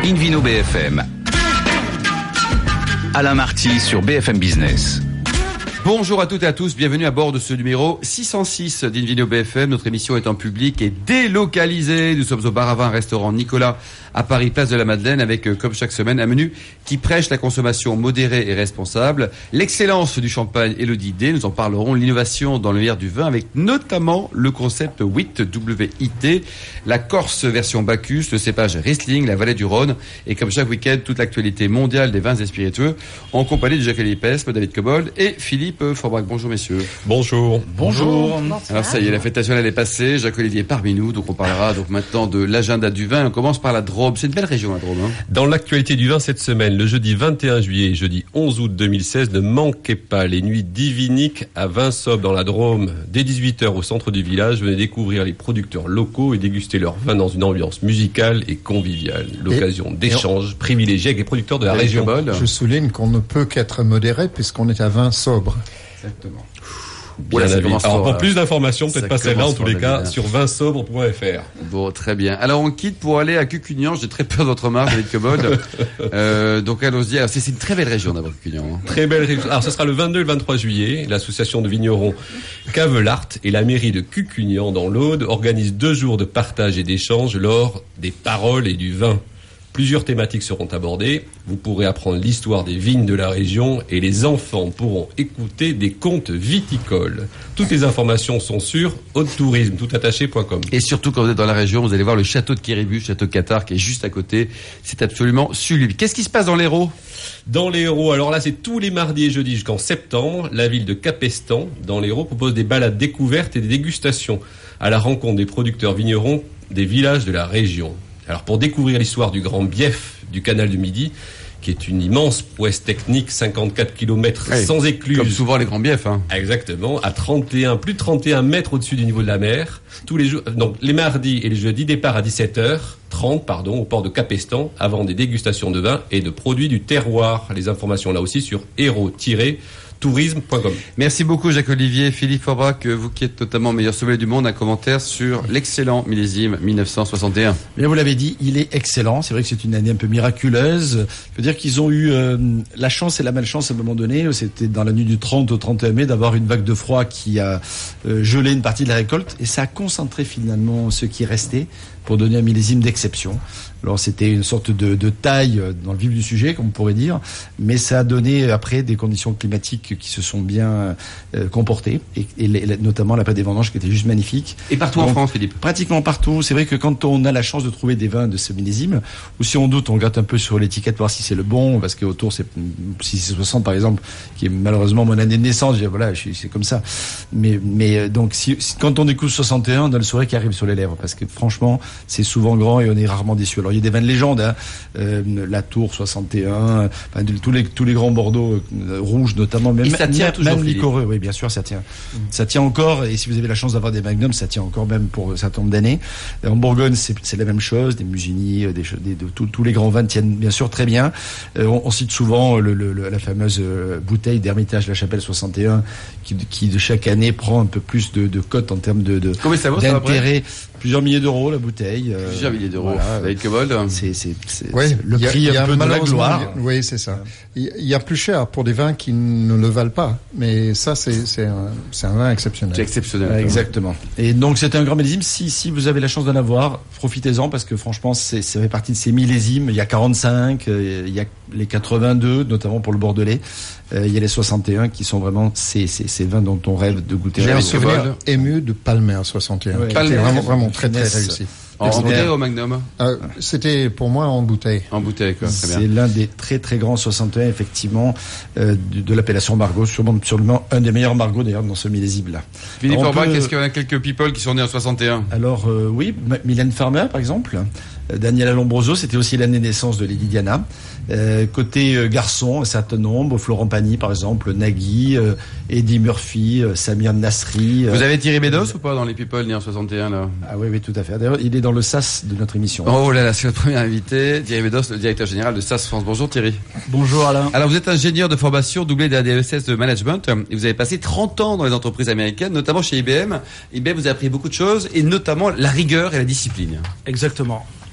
Invino BFM. Alain Marty sur BFM Business. Bonjour à toutes et à tous, bienvenue à bord de ce numéro 606 d'Invino BFM. Notre émission est en public et délocalisée. Nous sommes au bar à vin restaurant Nicolas à Paris, place de la Madeleine, avec comme chaque semaine un menu qui prêche la consommation modérée et responsable. L'excellence du champagne et le d'idées, nous en parlerons. L'innovation dans le meilleur du vin avec notamment le concept WIT, W-I-T, la Corse version Bacchus, le cépage Riesling, la vallée du Rhône et comme chaque week-end toute l'actualité mondiale des vins et spiritueux en compagnie de Jacques-Élie Pesme, David Cobold et Philippe Forbrac. Bonjour messieurs. Bonjour. Bonjour. Alors ça y est, la fête nationale est passée, Jacques-Olivier est parmi nous, donc on parlera donc maintenant de l'agenda du vin. On commence par la Drôme. C'est une belle région la Drôme. Dans l'actualité du vin cette semaine, le jeudi 21 juillet et jeudi 11 août 2016, ne manquez pas les nuits diviniques à Vinsob dans la Drôme. Dès 18h au centre du village, venez découvrir les producteurs locaux et déguster leur vin dans une ambiance musicale et conviviale. L'occasion d'échanges privilégiés avec les producteurs de la région. Je souligne qu'on ne peut qu'être modéré puisqu'on est à vin sobre. Exactement. Bien alors pour plus d'informations, peut-être pas celle-là en tous les cas, sur vinsobre.fr. Bon, très bien. Alors on quitte pour aller à Cucugnan. J'ai très peur de votre marque, David Cobold. Donc allons-y. Alors, c'est une très belle région d'abord, Cucugnan. Très belle région. Alors ce sera le 22 et le 23 juillet. L'association de vignerons Cavelart et la mairie de Cucugnan dans l'Aude organisent 2 jours de partage et d'échange lors des paroles et du vin. Plusieurs thématiques seront abordées. Vous pourrez apprendre l'histoire des vignes de la région et les enfants pourront écouter des contes viticoles. Toutes les informations sont sur haute-tourisme-toutattaché.com. Et surtout, quand vous êtes dans la région, vous allez voir le château de Quéribus, château Cathare, qui est juste à côté. C'est absolument sublime. Qu'est-ce qui se passe dans l'Hérault ? Dans l'Hérault, alors là, c'est tous les mardis et jeudis jusqu'en septembre. La ville de Capestan, dans l'Hérault, propose des balades découvertes et des dégustations à la rencontre des producteurs vignerons des villages de la région. Alors pour découvrir l'histoire du Grand Bief du canal du Midi, qui est une immense prouesse technique, 54 km sans écluse. Comme souvent les grands biefs, hein. Exactement, à plus de 31 mètres au-dessus du niveau de la mer. Tous les jours, donc les mardis et les jeudis, départ à 17h30, au port de Capestan, avant des dégustations de vin et de produits du terroir. Les informations là aussi sur héros-tourisme.com. Merci beaucoup Jacques-Olivier. Philippe Forbrac, vous qui êtes notamment meilleur sommelier du monde, un commentaire sur l'excellent millésime 1961. Bien, vous l'avez dit, il est excellent. C'est vrai que c'est une année un peu miraculeuse. Je veux dire qu'ils ont eu la chance et la malchance à un moment donné. C'était dans la nuit du 30 au 31 mai d'avoir une vague de froid qui a gelé une partie de la récolte et ça a concentré finalement ce qui restait pour donner un millésime d'exception. Alors c'était une sorte de taille dans le vif du sujet, comme on pourrait dire, mais ça a donné après des conditions climatiques qui se sont bien comportées, et notamment la période des vendanges qui était juste magnifique. Et partout en France, Philippe ? Pratiquement partout. C'est vrai que quand on a la chance de trouver des vins de ce millésime, ou si on doute, on gratte un peu sur l'étiquette pour voir si c'est le bon, parce qu'autour c'est 60 par exemple, qui est malheureusement mon année de naissance, voilà, c'est comme ça. Mais donc quand on découvre 61, on a le sourire qui arrive sur les lèvres, parce que franchement, c'est souvent grand et on est rarement déçu. Alors il y a des vins de légende, la Tour 61, tous les grands Bordeaux rouges notamment, même liquoreux, oui bien sûr ça tient. Ça tient encore, et si vous avez la chance d'avoir des magnums, ça tient encore même pour un certain nombre d'années. En Bourgogne c'est la même chose, des Musigny, tous les grands vins tiennent bien sûr très bien. On cite souvent la fameuse bouteille d'Hermitage La Chapelle 61 qui de chaque année prend un peu plus de cote en termes Combien ça vaut, d'intérêt. Plusieurs milliers d'euros la bouteille. Plusieurs milliers d'euros. Voilà. Avec Cobold. C'est le prix un peu de la gloire. Oui, c'est ça. Il y a plus cher pour des vins qui ne le valent pas, mais ça c'est un vin exceptionnel. C'est exceptionnel. Exactement. Et donc c'était un grand millésime. Si vous avez la chance d'en avoir, profitez-en parce que franchement ça fait partie de ces millésimes. Il y a 45, il y a les 82, notamment pour le Bordelais. Il y a les 61 qui sont vraiment ces vins dont on rêve de goûter. J'ai un souvenir ému de Palmer 61. Ouais. Palmer, vraiment très très réussi. En bouteille ou au Magnum ? C'était pour moi en bouteille. En bouteille, quoi. Très bien. C'est l'un des très très grands 61 effectivement de l'appellation Margaux, sûrement un des meilleurs Margaux d'ailleurs dans ce millésime-là. Philippe Forbrac, est-ce qu'il y en a quelques people qui sont nés en 61 ? Alors oui, Mylène Farmer par exemple. Daniela Lombroso, c'était aussi l'année de naissance de Lady Diana. Côté garçon, un certain nombre, Florent Pagny par exemple, Nagui, Eddie Murphy, Samir Nasri. Vous avez Thierry Bedos ou pas dans les people nés en 61 là ? Ah oui, tout à fait. D'ailleurs, il est dans le SAS de notre émission. Oh là là, c'est notre premier invité, Thierry Bedos, le directeur général de SAS France. Bonjour Thierry. Bonjour Alain. Alors vous êtes ingénieur de formation doublé d'un DESS de management et vous avez passé 30 ans dans les entreprises américaines, notamment chez IBM. IBM vous a appris beaucoup de choses et notamment la rigueur et la discipline. Exactement.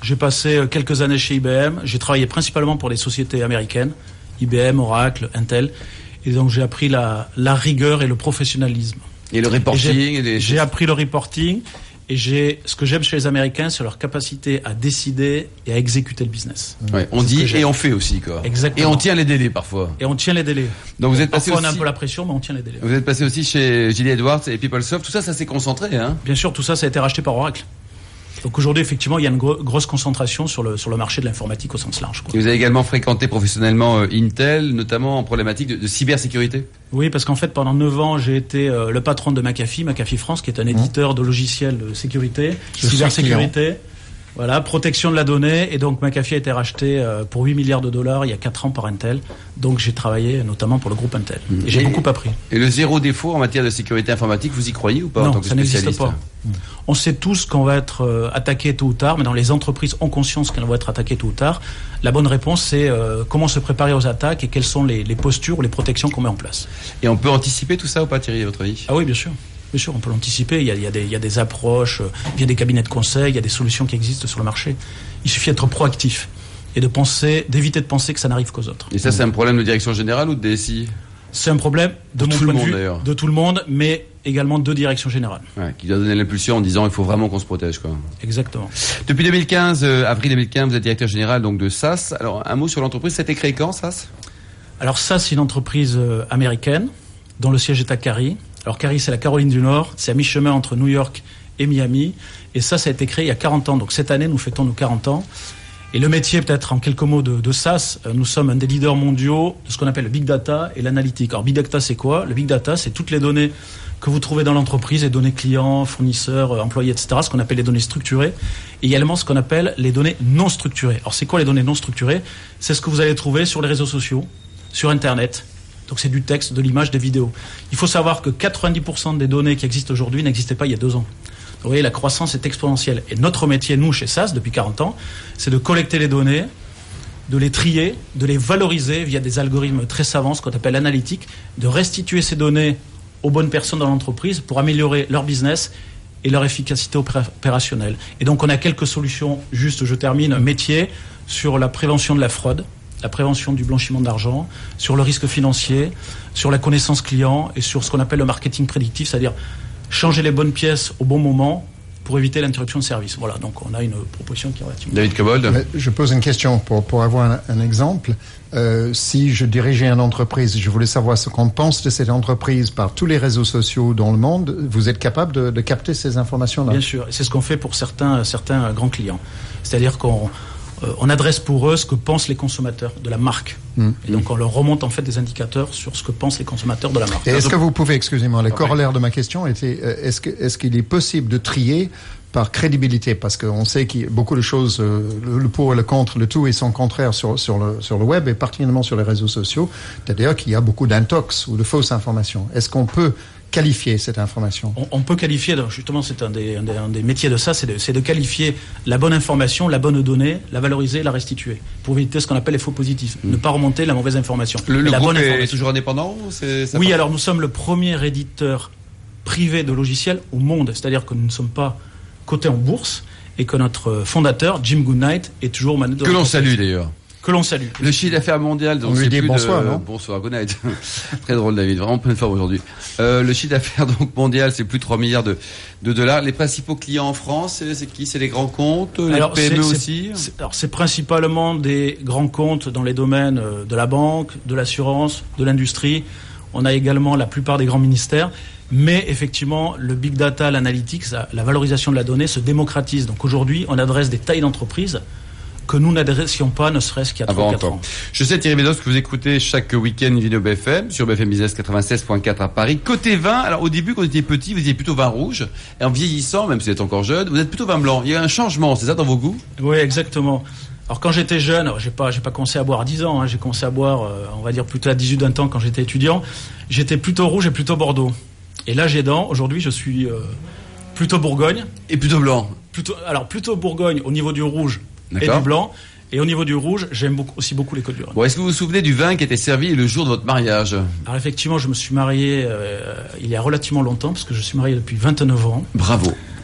J'ai passé quelques années chez IBM. J'ai travaillé principalement pour des sociétés américaines, IBM, Oracle, Intel. Et donc j'ai appris la rigueur et le professionnalisme. Et le reporting. J'ai appris le reporting. Et ce que j'aime chez les Américains, c'est leur capacité à décider et à exécuter le business. Ouais, on dit et on fait aussi, quoi. Exactement. Et on tient les délais parfois. Et on tient les délais. Donc vous êtes passé parfois aussi... on a un peu la pression, mais on tient les délais. Vous êtes passé aussi chez Gilly Edwards et PeopleSoft. Tout ça, ça s'est concentré, hein? Bien sûr, tout ça, ça a été racheté par Oracle. Donc aujourd'hui, effectivement, il y a une grosse concentration sur le marché de l'informatique au sens large, quoi. Et vous avez également fréquenté professionnellement Intel, notamment en problématique de cybersécurité. Oui, parce qu'en fait, pendant 9 ans, j'ai été le patron de McAfee France, qui est un éditeur de logiciels de sécurité, cybersécurité, voilà, protection de la donnée. Et donc McAfee a été racheté pour 8 milliards de dollars il y a 4 ans par Intel. Donc j'ai travaillé notamment pour le groupe Intel. Et j'ai beaucoup appris. Et le zéro défaut en matière de sécurité informatique, vous y croyez ou pas en tant Non, que ça n'existe spécialiste? pas. On sait tous qu'on va être attaqué tôt ou tard, mais dans les entreprises ont conscience qu'elles vont être attaquées tôt ou tard. La bonne réponse, c'est comment se préparer aux attaques et quelles sont les postures ou les protections qu'on met en place. Et on peut anticiper tout ça ou pas, Thierry, à votre avis? Ah oui, bien sûr. Bien sûr, on peut l'anticiper. Il y a des approches, il y a des cabinets de conseil, il y a des solutions qui existent sur le marché. Il suffit d'être proactif et d'éviter de penser que ça n'arrive qu'aux autres. Et ça, c'est un problème de direction générale ou de DSI? C'est un problème de mon point de vue, de tout le monde, mais également de direction générale. Ouais, qui doit donner l'impulsion en disant il faut vraiment qu'on se protège, quoi. Exactement. Depuis 2015, avril 2015, vous êtes directeur général donc de SAS. Alors un mot sur l'entreprise, ça a été créé quand, SAS? Alors SAS, c'est une entreprise américaine dont le siège est à Cary. Alors Cary, c'est la Caroline du Nord, c'est à mi-chemin entre New York et Miami. Et ça a été créé il y a 40 ans. Donc cette année, nous fêtons nos 40 ans. Et le métier, peut-être en quelques mots de SAS, nous sommes un des leaders mondiaux de ce qu'on appelle le Big Data et l'analytique. Alors Big Data, c'est quoi? Le Big Data, c'est toutes les données que vous trouvez dans l'entreprise, les données clients, fournisseurs, employés, etc., ce qu'on appelle les données structurées. Et également ce qu'on appelle les données non structurées. Alors c'est quoi les données non structurées? C'est ce que vous allez trouver sur les réseaux sociaux, sur Internet. Donc c'est du texte, de l'image, des vidéos. Il faut savoir que 90% des données qui existent aujourd'hui n'existaient pas il y a 2 ans. Vous voyez, la croissance est exponentielle. Et notre métier, nous, chez SAS, depuis 40 ans, c'est de collecter les données, de les trier, de les valoriser via des algorithmes très savants, ce qu'on appelle l'analytique, de restituer ces données aux bonnes personnes dans l'entreprise pour améliorer leur business et leur efficacité opérationnelle. Et donc on a quelques solutions, juste je termine, métier sur la prévention de la fraude, la prévention du blanchiment d'argent, sur le risque financier, sur la connaissance client et sur ce qu'on appelle le marketing prédictif, c'est-à-dire changer les bonnes pièces au bon moment pour éviter l'interruption de service. Voilà, donc on a une proposition qui est relativement... David Cobold. Je pose une question pour avoir un exemple. Si je dirigeais une entreprise, je voulais savoir ce qu'on pense de cette entreprise par tous les réseaux sociaux dans le monde. Vous êtes capable de capter ces informations-là? Bien sûr, c'est ce qu'on fait pour certains grands clients. C'est-à-dire qu'on adresse pour eux ce que pensent les consommateurs de la marque. Et donc on leur remonte en fait des indicateurs sur ce que pensent les consommateurs de la marque. Et est-ce que vous pouvez, excusez-moi, le corollaire de ma question était, est-ce qu'il est possible de trier par crédibilité, parce qu'on sait qu'il y a beaucoup de choses, le pour et le contre, le tout et son contraire sur le web et particulièrement sur les réseaux sociaux. C'est-à-dire qu'il y a beaucoup d'intox ou de fausses informations. Est-ce qu'on peut qualifier cette information? On peut qualifier, justement c'est un des métiers de ça, c'est de qualifier la bonne information, la bonne donnée, la valoriser, la restituer, pour éviter ce qu'on appelle les faux positifs, ne pas remonter la mauvaise information. Le la groupe bonne est information. toujours indépendant ou Oui, alors nous sommes le premier éditeur privé de logiciels au monde, c'est-à-dire que nous ne sommes pas cotés en bourse et que notre fondateur, Jim Goodnight, est toujours manette de que l'on l'entreprise. salue d'ailleurs. Que l'on salue. Le chiffre d'affaires mondial, donc on lui c'est dit plus bonsoir, de... non? Bonsoir, good night. Très drôle, David, vraiment pleine forme aujourd'hui. Le chiffre d'affaires donc mondial, c'est plus de 3 milliards de dollars. Les principaux clients en France, c'est qui? C'est les grands comptes, les PME aussi? Alors c'est principalement des grands comptes dans les domaines de la banque, de l'assurance, de l'industrie. On a également la plupart des grands ministères. Mais effectivement, le big data, l'analytics, la valorisation de la donnée se démocratise. Donc aujourd'hui, on adresse des tailles d'entreprises que nous n'adressions pas, ne serait-ce qu'il y a 3 ou 4 ans. Je sais, Thierry Bedos, que vous écoutez chaque week-end Vidéo BFM sur BFM Business 96.4 à Paris. Côté vin, alors au début, quand vous étiez petit, vous étiez plutôt vin rouge. Et en vieillissant, même si vous êtes encore jeune, vous êtes plutôt vin blanc. Il y a un changement, c'est ça, dans vos goûts? Oui, exactement. Alors quand j'étais jeune, j'ai pas commencé à boire à 10 ans, hein, j'ai commencé à boire, on va dire plutôt à 18-20 ans quand j'étais étudiant. J'étais plutôt rouge et plutôt Bordeaux. Et là, aujourd'hui, je suis plutôt Bourgogne. Et plutôt blanc. Plutôt Bourgogne au niveau du rouge et du blanc. Et au niveau du rouge, j'aime aussi beaucoup les Côtes-du-Rhône. Bon, est-ce que vous vous souvenez du vin qui était servi le jour de votre mariage? Alors effectivement, je me suis marié il y a relativement longtemps, parce que je suis marié depuis 29 ans. Bravo.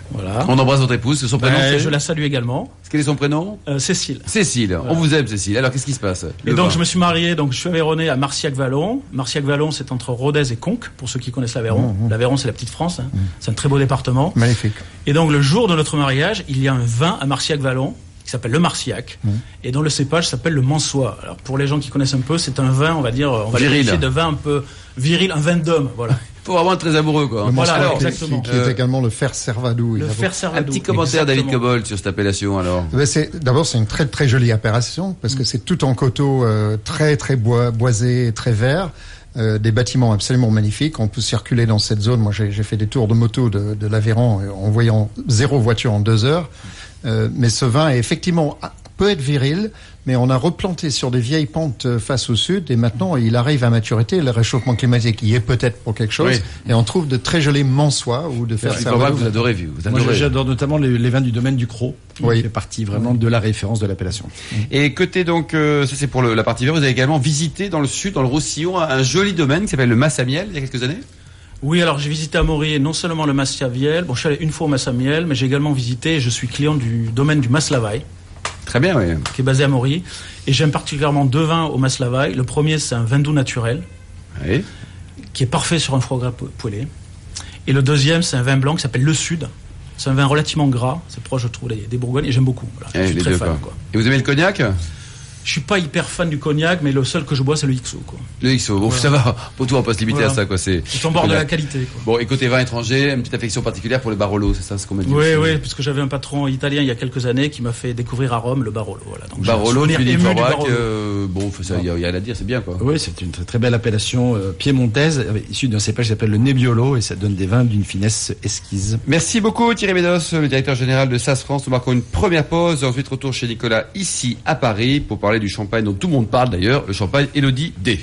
Voilà. On embrasse votre épouse. Son prénom, c'est... Je la salue également. Quel est son prénom? Cécile. Cécile. Voilà. On vous aime, Cécile. Alors, qu'est-ce qui se passe? Et donc, je me suis marié, donc je suis aveyronnais à Marciac-Vallon. Marciac-Vallon, c'est entre Rodez et Conques, pour ceux qui connaissent l'Aveyron. L'Aveyron, c'est la petite France. Hein. C'est un très beau département. Magnifique. Et donc, le jour de notre mariage, il y a un vin à Marciac-Vallon qui s'appelle le Marciac, et dont le cépage s'appelle le Mansois. Alors, pour les gens qui connaissent un peu, c'est un vin, on va dire, on va qualifier de vin un peu viril, un vin d'homme, voilà. Faut vraiment être très amoureux, quoi. Le Voilà, Mansois, exactement. qui est également le fer servadou. Le fer Un servadou. petit commentaire, David Exactement. Cobold, sur cette appellation, alors. D'abord, c'est une très très jolie appellation parce que c'est tout en coteaux très très boisé, très vert. Des bâtiments absolument magnifiques. On peut circuler dans cette zone. Moi, j'ai fait des tours de moto de l'Aveyron en voyant 0 voiture en 2 heures. Mais ce vin est effectivement peut être viril, mais on a replanté sur des vieilles pentes face au sud et maintenant il arrive à maturité. Le réchauffement climatique y est peut-être pour quelque chose, Oui. et on trouve de très jolis mansois ou de fer C'est pas mal, servadou. vous adorez, vous Moi, adorez. j'adore notamment les vins du domaine du Cros, qui Oui. fait partie vraiment de la référence de l'appellation. Et côté donc, ça c'est pour la partie verte, vous avez également visité dans le sud, dans le Roussillon, un joli domaine qui s'appelle le Massamiel, il y a quelques années. Oui, alors j'ai visité à Maury non seulement le Massamiel, bon, je suis allé une fois au Massamiel, mais j'ai également visité, je suis client du domaine du Mas-Lavaille, Très bien, oui. qui est basé à Maury, et j'aime particulièrement 2 vins au Mas-Lavaille. Le premier, c'est un vin doux naturel, Oui. qui est parfait sur un foie gras poêlé. Et le deuxième, c'est un vin blanc qui s'appelle le Sud. C'est un vin relativement gras, c'est proche, je trouve, des Bourgognes, et j'aime beaucoup. Voilà. Je suis les très deux, fan, quoi. quoi. Et vous aimez le cognac? Je suis pas hyper fan du cognac, mais le seul que je bois, c'est le XO, quoi. Le XO. Bon, Voilà. ça va. Pour tout, on va pas se limiter Voilà. à ça, quoi. C'est C'est en bord de la qualité, quoi. Bon, et côté vin étranger, une petite affection particulière pour le Barolo, c'est ça ce qu'on m'a dit? Oui, aussi. oui, parce que j'avais un patron italien il y a quelques années qui m'a fait découvrir à Rome le Barolo. Voilà. Donc, j'ai un Barolo, souvenir Philippe ému du Forbach, Barolo. bon, ça, il y a rien à dire, c'est bien, quoi. Oui, c'est une très, très belle appellation piémontaise, issue d'un cépage qui s'appelle le Nebbiolo, et ça donne des vins d'une finesse exquise. Merci beaucoup Thierry Médos, le directeur général de SAS France. Nous marquons une première pause, ensuite retour chez Nicolas ici à Paris pour parler du champagne dont tout le monde parle d'ailleurs, le champagne Elodie D.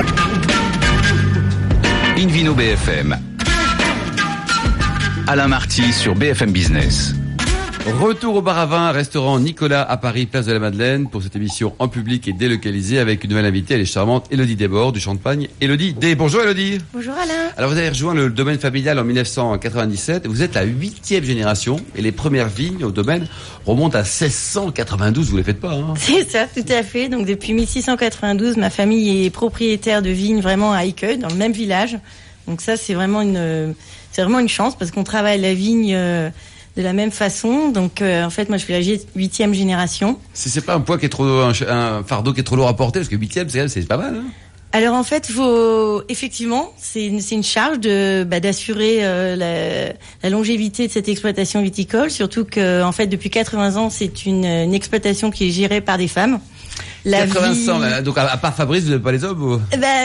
Invino BFM. Alain Marty sur BFM Business. Retour au bar à vin, restaurant Nicolas à Paris, place de la Madeleine, pour cette émission en public et délocalisée avec une nouvelle invitée, elle est charmante, Elodie Desbords du champagne Elodie D. Bonjour Elodie. Bonjour Alain. Alors vous avez rejoint le domaine familial en 1997, vous êtes la 8e génération et les premières vignes au domaine remontent à 1692, vous les faites pas, hein? C'est ça, tout à fait. Donc depuis 1692, ma famille est propriétaire de vignes vraiment à Écueil, dans le même village. Donc ça, c'est vraiment une chance parce qu'on travaille la vigne de la même façon. Donc en fait, moi, je suis la 8e génération. Si c'est pas un poids qui est trop, un fardeau qui est trop lourd à porter, parce que 8e, c'est pas mal, hein? Alors en fait, effectivement, c'est une charge d'assurer la longévité de cette exploitation viticole, surtout que en fait depuis 80 ans, c'est une exploitation qui est gérée par des femmes. 80 ans, donc à part Fabrice, vous n'avez pas les hommes ou...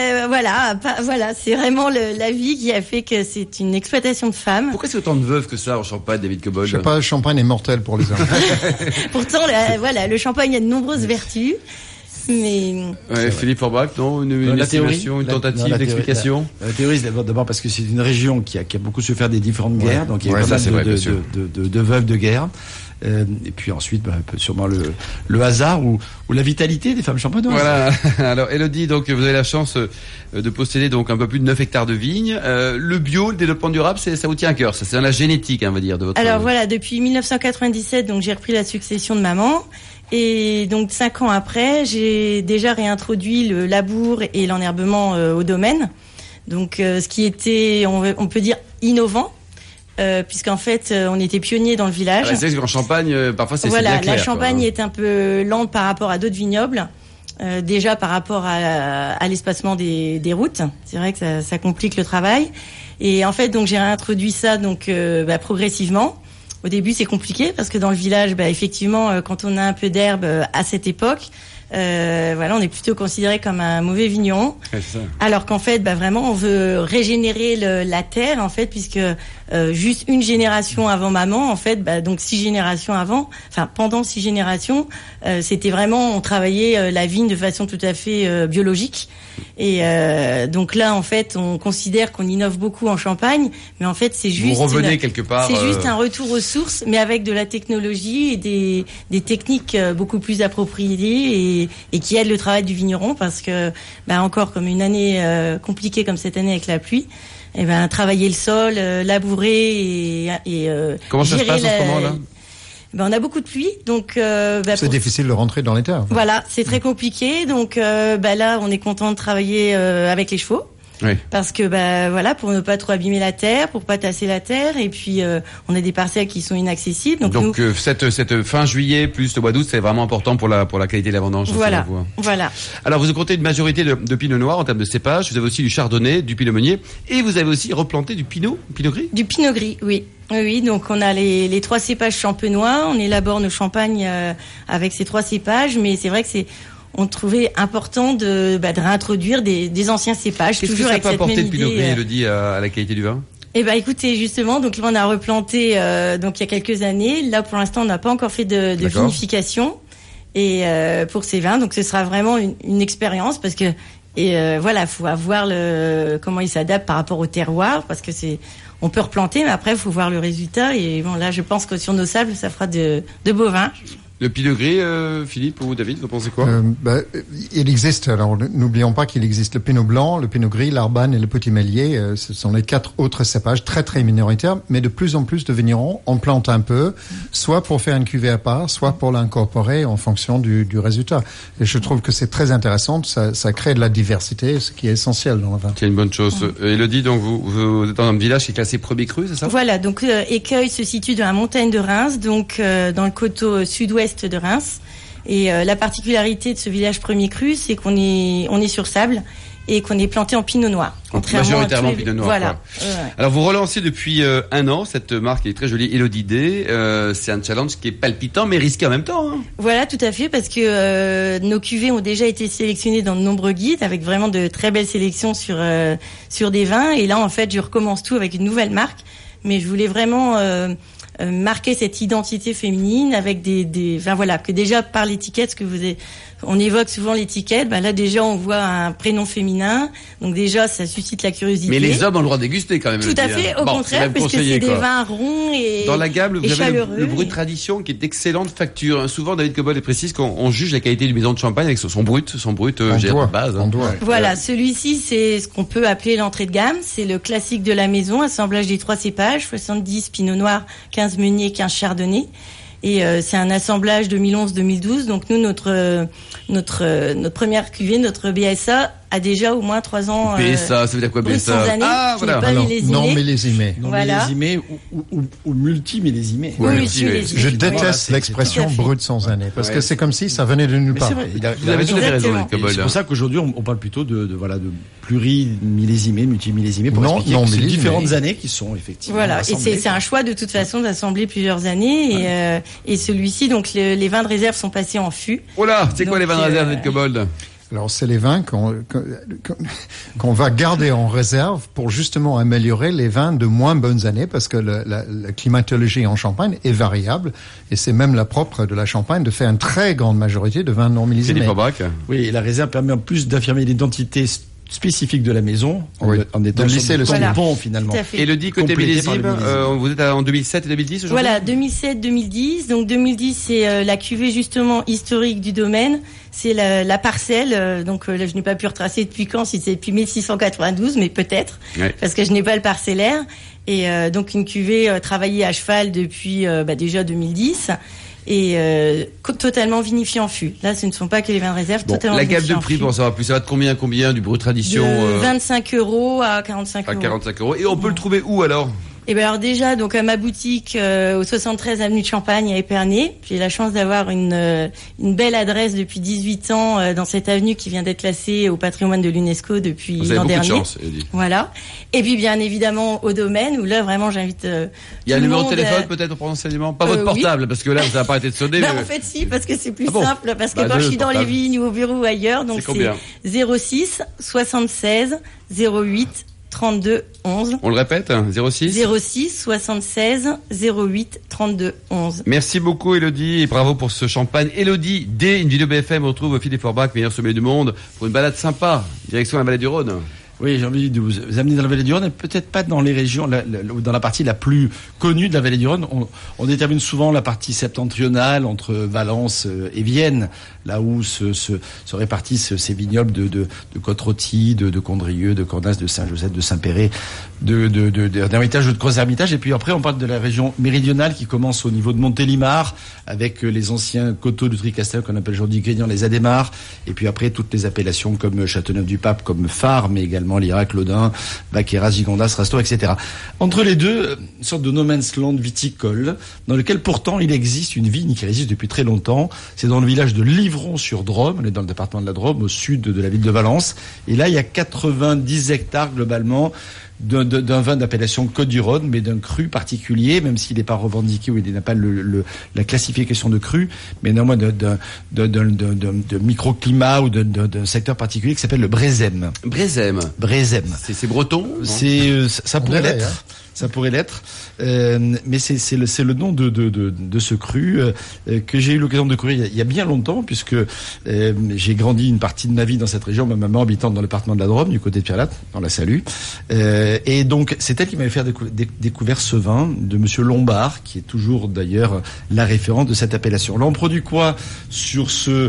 Voilà, c'est vraiment la vie qui a fait que c'est une exploitation de femmes. Pourquoi c'est autant de veuves que ça en Champagne, David Cobold? Je sais pas, le champagne est mortel pour les hommes. Pourtant, le champagne a de nombreuses vertus. Mais Ouais, Philippe Forbach, non, une estimation, une tentative d'explication. La théorie, c'est d'abord parce que c'est une région qui a beaucoup souffert des différentes guerres, donc il y a Ouais, pas ça, mal c'est vrai, bien sûr. de veuves de guerre. Et puis ensuite, sûrement le hasard ou la vitalité des femmes champenoises. Voilà. Alors, Elodie, donc, vous avez la chance de posséder donc un peu plus de 9 hectares de vignes. Le bio, le développement durable, ça vous tient à cœur. Ça, c'est dans la génétique, on va dire, de votre... alors voilà, depuis 1997, donc j'ai repris la succession de maman. Et donc 5 ans après, j'ai déjà réintroduit le labour et l'enherbement au domaine. Donc ce qui était, on peut dire, innovant. Puisqu'en fait, on était pionniers dans le village. c'est vrai qu'en Champagne, parfois, c'est bien clair. La Champagne quoi. est un peu lente par rapport à d'autres vignobles. Déjà par rapport à l'espacement des routes. C'est vrai que ça complique le travail. Et en fait, donc j'ai réintroduit ça progressivement. Au début, c'est compliqué parce que dans le village, effectivement, quand on a un peu d'herbe à cette époque, on est plutôt considéré comme un mauvais vigneron. Ouais, c'est ça. Alors qu'en fait, vraiment, on veut régénérer la terre, en fait, puisque juste une génération avant maman, en fait, donc 6 générations avant, pendant 6 générations, c'était vraiment, on travaillait la vigne de façon tout à fait biologique. Et donc là, en fait, on considère qu'on innove beaucoup en Champagne, mais en fait, c'est juste... Vous revenez quelque part... C'est juste un retour aux sources, mais avec de la technologie et des techniques beaucoup plus appropriées et qui aident le travail du vigneron, parce que, encore comme une année compliquée comme cette année avec la pluie, travailler le sol, labourer et comment ça se passe en ce moment là? On a beaucoup de pluie, donc c'est difficile de rentrer dans les terres. Voilà, c'est très compliqué. Donc là, on est content de travailler avec les chevaux. Oui. Parce que pour ne pas trop abîmer la terre, pour pas tasser la terre, et puis on a des parcelles qui sont inaccessibles. Donc cette fin juillet plus le mois d'août, c'est vraiment important pour la qualité de la vendange. Voilà. Alors vous comptez une majorité de pinot noir en termes de cépage. Vous avez aussi du chardonnay, du pinot meunier, et vous avez aussi replanté du pinot gris. Du pinot gris, oui. Oui, donc on a les 3 cépages champenois. On élabore nos champagnes avec ces 3 cépages, mais c'est vrai que on trouvait important de réintroduire des anciens cépages. Qu'est-ce toujours que ça peut apporter le pinot gris, Élodie, à la qualité du vin? Écoutez, justement, donc là on a replanté donc il y a quelques années. Là pour l'instant on n'a pas encore fait de vinification et pour ces vins, donc ce sera vraiment une expérience parce que faut voir comment il s'adapte par rapport au terroir parce que on peut replanter mais après il faut voir le résultat et là je pense que sur nos sables ça fera de beaux vins. Le pinot gris, Philippe ou David, vous pensez quoi? Il existe, alors n'oublions pas qu'il existe le pinot blanc, le pinot gris, l'arbane et le petit mélier. Ce sont les 4 autres cépages très très minoritaires, mais de plus en plus de vignerons en plantent un peu, soit pour faire une cuvée à part, soit pour l'incorporer en fonction du résultat. Et je trouve que c'est très intéressant, ça crée de la diversité, ce qui est essentiel dans le vin. C'est une bonne chose. Élodie, donc vous êtes dans un village qui est classé premier cru, c'est ça? Voilà, donc Écueil se situe dans la montagne de Reims, donc dans le coteau sud-ouest de Reims. Et la particularité de ce village premier cru, c'est qu'on est sur sable et qu'on est planté en pinot noir. Majoritairement pinot noir. Voilà. Alors vous relancez depuis 1 an cette marque qui est très jolie, Élodie D. C'est un challenge qui est palpitant mais risqué en même temps. Hein. Voilà, tout à fait, parce que nos cuvées ont déjà été sélectionnées dans de nombreux guides avec vraiment de très belles sélections sur des vins. Et là, en fait, je recommence tout avec une nouvelle marque. Mais je voulais vraiment marquer cette identité féminine avec que déjà par l'étiquette, on évoque souvent l'étiquette, là déjà on voit un prénom féminin, donc déjà ça suscite la curiosité. Mais les hommes ont le droit de déguster quand même. Tout à fait, au contraire, parce que c'est des vins ronds et dans la gamme, vous avez chaleureux. Le Brut Tradition qui est d'excellente facture. Souvent David Cobol précise qu'on juge la qualité du maison de champagne avec son brut de base. Voilà, celui-ci c'est ce qu'on peut appeler l'entrée de gamme, c'est le classique de la maison, assemblage des 3 cépages, 70 pinot noir, 15 meunier, 15 chardonnay. Et c'est un assemblage 2011-2012. Donc nous, notre première cuvée, notre BSA, a déjà au moins 3 ans. BSA, ça veut dire quoi BSA? Voilà. Pas millésimé. Non millésimé. Non millésimé ou multimillésimé. Oui, je déteste l'expression brut sans année parce que c'est comme si ça venait de nulle part. C'est vrai. Vous avez tout à fait raison, c'est pour ça qu'aujourd'hui on parle plutôt de plurimillésimé, multimillésimé pour expliquer que c'est différentes années qui sont effectivement. Voilà. assemblées. Et c'est un choix de toute façon d'assembler plusieurs années et celui-ci donc les vins de réserve sont passés en fût. Oh là, c'est quoi les vins de réserve, David Cobol? Alors, c'est les vins qu'on va garder en réserve pour justement améliorer les vins de moins bonnes années parce que la climatologie en Champagne est variable et c'est même la propre de la Champagne de faire une très grande majorité de vins non millésimés. Philippe Aubrac. Oui, et la réserve permet en plus d'affirmer l'identité spécifique de la maison en étant le pont finalement. Élodie, côté millésime, vous êtes en 2007 et 2010 aujourd'hui? Voilà, 2007-2010. Donc 2010, c'est la cuvée justement historique du domaine. C'est la parcelle. Donc là, je n'ai pas pu retracer depuis quand, si c'est depuis 1692, mais peut-être, parce que je n'ai pas le parcellaire. Et donc une cuvée travaillée à cheval depuis déjà 2010. Et totalement vinifié en fût. Là, ce ne sont pas que les vins de réserve, totalement la gamme vinifiés de prix, pour en savoir plus, ça va de combien du Brut Tradition? De 25 € à 45 €. À 45 €. Et on peut le trouver où alors? Et alors déjà, donc à ma boutique au 73 avenue de Champagne à Épernay, j'ai la chance d'avoir une belle adresse depuis 18 ans dans cette avenue qui vient d'être classée au patrimoine de l'UNESCO depuis l'an dernier. Vous avez beaucoup de chance, Élodie. Voilà. Et puis bien évidemment au domaine où là vraiment j'invite. Il y a un numéro de téléphone peut-être pour renseignement, pas votre portable parce que là ça va pas arrêter de sonner. En fait si, parce que c'est plus simple, parce que quand je suis dans les vignes ou au bureau ou ailleurs, donc c'est 06 76 08 32 11. On le répète, 06 76 08 32 11. Merci beaucoup Élodie et bravo pour ce champagne. Élodie D, Invino BFM, on retrouve Philippe Forbach, meilleur sommelier du monde, pour une balade sympa, direction la vallée du Rhône. Oui, j'ai envie de vous amener dans la vallée du Rhône, et peut-être pas dans les régions, ou dans la partie la plus connue de la vallée du Rhône. On détermine souvent la partie septentrionale entre Valence et Vienne, là où se répartissent ces vignobles de Côte-Rôtie, de Condrieu, de Cornas, de Saint-Joseph, de Saint-Péret, d'Hermitage ou de Creuse-Hermitage. Et puis après, on parle de la région méridionale qui commence au niveau de Montélimar, avec les anciens coteaux du Tricastel qu'on appelle aujourd'hui Grignan, les Adhémars. Et puis après, toutes les appellations comme Châteauneuf-du-Pape, comme Phare, mais également Lirac, Laudun, Baqueras, Gigondas, Rasto, etc. Entre les deux, une sorte de no man's land viticole, dans lequel pourtant il existe une vigne qui existe depuis très longtemps. C'est dans le village de Livron-sur-Drôme, on est dans le département de la Drôme, au sud de la ville de Valence. Et là, il y a 90 hectares globalement d'un vin d'appellation Côte-du-Rhône, mais d'un cru particulier, même s'il n'est pas revendiqué ou il n'a pas la classification de cru, mais néanmoins d'un microclimat ou d'un secteur particulier qui s'appelle le Brézème. Brézème. C'est breton. Ça pourrait l'être. Hein. Ça pourrait l'être, mais c'est le nom de ce cru que j'ai eu l'occasion de découvrir il y a bien longtemps, puisque j'ai grandi une partie de ma vie dans cette région, ma maman habitant dans le département de la Drôme, du côté de Pierre-Latte, dans la Salue, et donc c'est elle qui m'avait fait découvrir ce vin de Monsieur Lombard, qui est toujours d'ailleurs la référence de cette appellation. Là, on produit quoi dans ce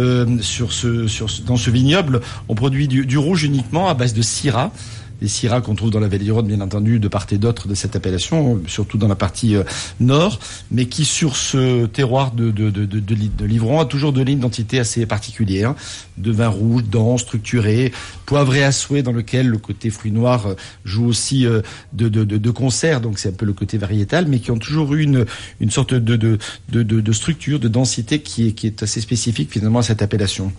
vignoble? On produit du rouge uniquement à base de Syrah. Les Syrahs qu'on trouve dans la vallée du Rhône, bien entendu, de part et d'autre de cette appellation, surtout dans la partie nord, mais qui, sur ce terroir de Livron, a toujours donné une identité assez particulière, de vin rouge, dense, structuré, poivré à souhait, dans lequel le côté fruit noir joue aussi de concert, donc c'est un peu le côté variétal, mais qui ont toujours eu une sorte de structure, de densité qui est assez spécifique finalement à cette appellation.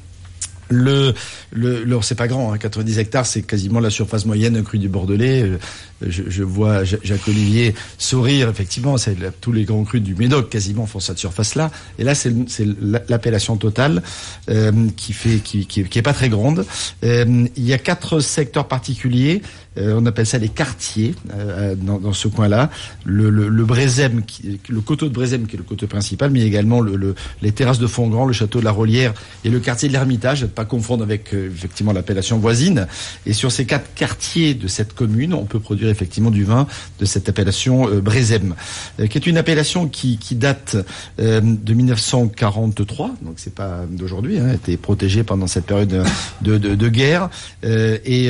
C'est pas grand, hein, 90 hectares, c'est quasiment la surface moyenne d'un cru du Bordelais. Je vois Jacques Olivier sourire, effectivement, tous les grands crus du Médoc quasiment font cette surface-là. Et là, c'est l'appellation totale qui est pas très grande. Il y a 4 secteurs particuliers. On appelle ça les quartiers dans ce coin-là. Le Brézème, le coteau de Brézème qui est le coteau principal, mais également les terrasses de Fontgrand, le château de la Rollière et le quartier de l'Hermitage, ne pas confondre avec effectivement l'appellation voisine. Et sur ces 4 quartiers de cette commune, on peut produire effectivement du vin de cette appellation Brézème, qui est une appellation qui date de 1943, donc c'est pas d'aujourd'hui, hein, a été protégée pendant cette période de guerre et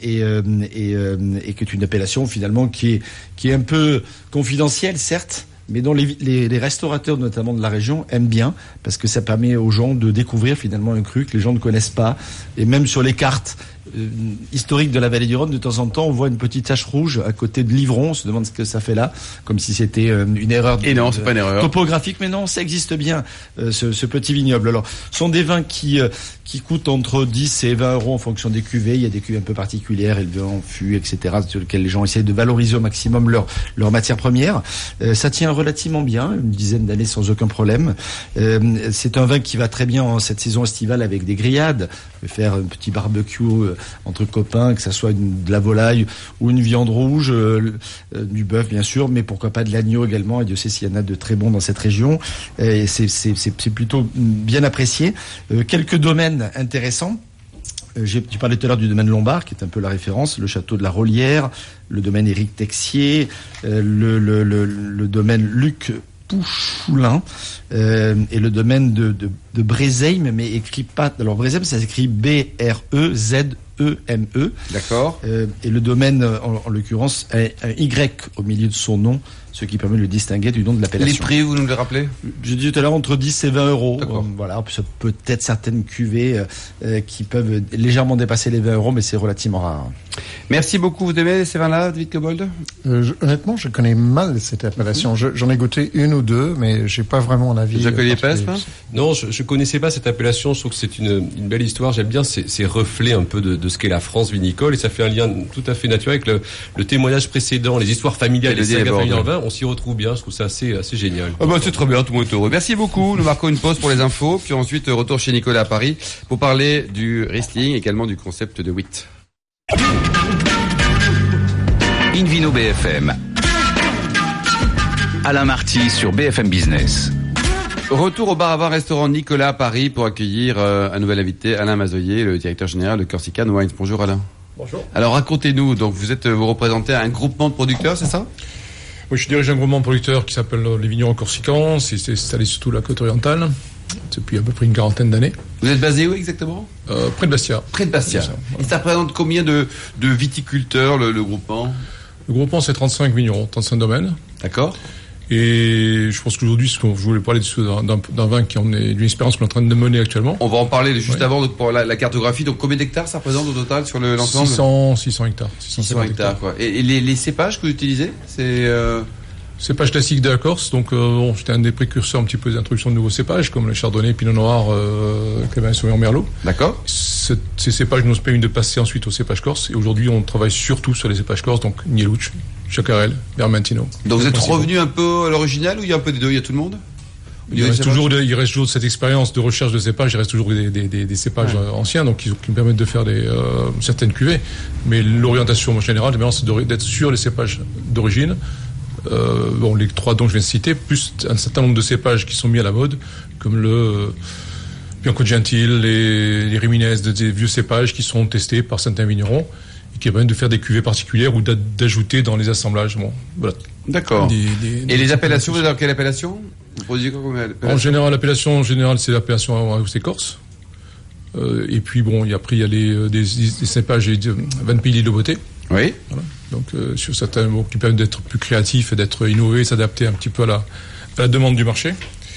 qui est une appellation finalement qui est un peu confidentielle, certes, mais dont les restaurateurs, notamment de la région, aiment bien, parce que ça permet aux gens de découvrir finalement un cru que les gens ne connaissent pas. Et même sur les cartes historiques de la vallée du Rhône, de temps en temps, on voit une petite tache rouge à côté de Livron. On se demande ce que ça fait là, comme si c'était une erreur. Et non, c'est pas une erreur topographique, mais non, ça existe bien, ce petit vignoble. Alors, ce sont des vins qui coûtent entre 10 et 20 euros en fonction des cuvées. Il y a des cuvées un peu particulières, élevées en fût, etc., sur lesquelles les gens essayent de valoriser au maximum leur matière première. Ça tient relativement bien, une dizaine d'années sans aucun problème. C'est un vin qui va très bien en cette saison estivale avec des grillades. On peut faire un petit barbecue entre copains, que ça soit de la volaille ou une viande rouge, du bœuf bien sûr, mais pourquoi pas de l'agneau également. Et Dieu sait s'il y en a de très bons dans cette région. Et c'est plutôt bien apprécié. Quelques domaines intéressants. J'ai parlé tout à l'heure du domaine Lombard, qui est un peu la référence, le château de la Rollière, le domaine Éric Texier, le domaine Luc Pouchoulin, et le domaine de Brézème, mais écrit pas. Alors Brézème, ça s'écrit B-R-E-Z-E-M-E. D'accord. Et le domaine, en l'occurrence, a un Y au milieu de son nom, ce qui permet de le distinguer du nom de l'appellation. Les prix, vous nous les rappelez? Je disais tout à l'heure entre 10 et 20 euros. D'accord. Voilà, peut-être certaines cuvées qui peuvent légèrement dépasser les 20 euros, mais c'est relativement rare. Merci beaucoup. Vous aimez ces vins-là, David Cobold? Honnêtement, je connais mal cette appellation. J'en ai goûté une ou deux, mais j'ai pas vraiment un avis. Jacques Olivier Pes, Non, je connaissais pas cette appellation. Je trouve que c'est une belle histoire. J'aime bien ces reflets un peu de ce qu'est la France vinicole, et ça fait un lien tout à fait naturel avec le témoignage précédent, les histoires familiales, les sagas familiales en vin. On s'y retrouve bien. Je trouve ça assez génial. Ah bah c'est très bien, tout le monde est heureux. Merci beaucoup. Nous marquons une pause pour les infos, puis ensuite retour chez Nicolas à Paris pour parler du Riesling, également du concept de wheat. Invino BFM. Alain Marty sur BFM Business. Retour au bar à vin restaurant Nicolas à Paris pour accueillir un nouvel invité, Alain Mazoyer, le directeur général de Corsican Wines. Bonjour Alain. Bonjour. Alors racontez-nous, donc vous représentez un groupement de producteurs, c'est ça? Oui, je dirige un groupement de producteurs qui s'appelle les Vignerons Corsicans. C'est installé sur toute la côte orientale depuis à peu près une quarantaine d'années. Vous êtes basé où exactement? Près de Bastia. Près de Bastia. Voilà. Et ça représente combien de viticulteurs, le groupement? Le groupement, c'est 35 vignerons, 35 domaines. D'accord. Et je pense qu'aujourd'hui, je voulais parler d'un vin qui en est d'une expérience qu'on est en train de mener actuellement. On va en parler juste avant pour la cartographie. Donc combien d'hectares ça représente au total sur l'ensemble? 600 hectares. 600 hectares, quoi. Et les cépages que vous utilisez, c'est Cépage classique de la Corse, donc j'étais un des précurseurs un petit peu d'introduction de nouveaux cépages, comme le Chardonnay, Pinot Noir, Cabernet Sauvignon, Merlot. D'accord. Ces cépages nous permettent de passer ensuite aux cépages corse. Et aujourd'hui, on travaille surtout sur les cépages corse, donc Nielouch, Chacarel, Vermentino. Donc vous êtes revenu un peu à l'original ou il y a un peu des deux, il y a tout le monde? Il reste toujours de cette expérience de recherche de cépages, il reste toujours des cépages anciens, donc qui me permettent de faire certaines cuvées. Mais l'orientation générale, c'est d'être sur les cépages d'origine. Les 3 dont je viens de citer, plus un certain nombre de cépages qui sont mis à la mode, comme le Bianco Gentil, les Riminez, des vieux cépages qui sont testés par certains vignerons et qui permettent de faire des cuvées particulières ou d'ajouter dans les assemblages. Bon, voilà. D'accord. Et les appellations, vous êtes dans quelle appellation? Vous produisez quoi comme appellation? En général, l'appellation générale, c'est l'appellation AOC Corse. Et puis après il y a des cépages et 20 pays d'île de beauté. Oui. Voilà. Donc sur certains mots qui permettent d'être plus créatifs et d'être innovés, s'adapter un petit peu à la demande du marché.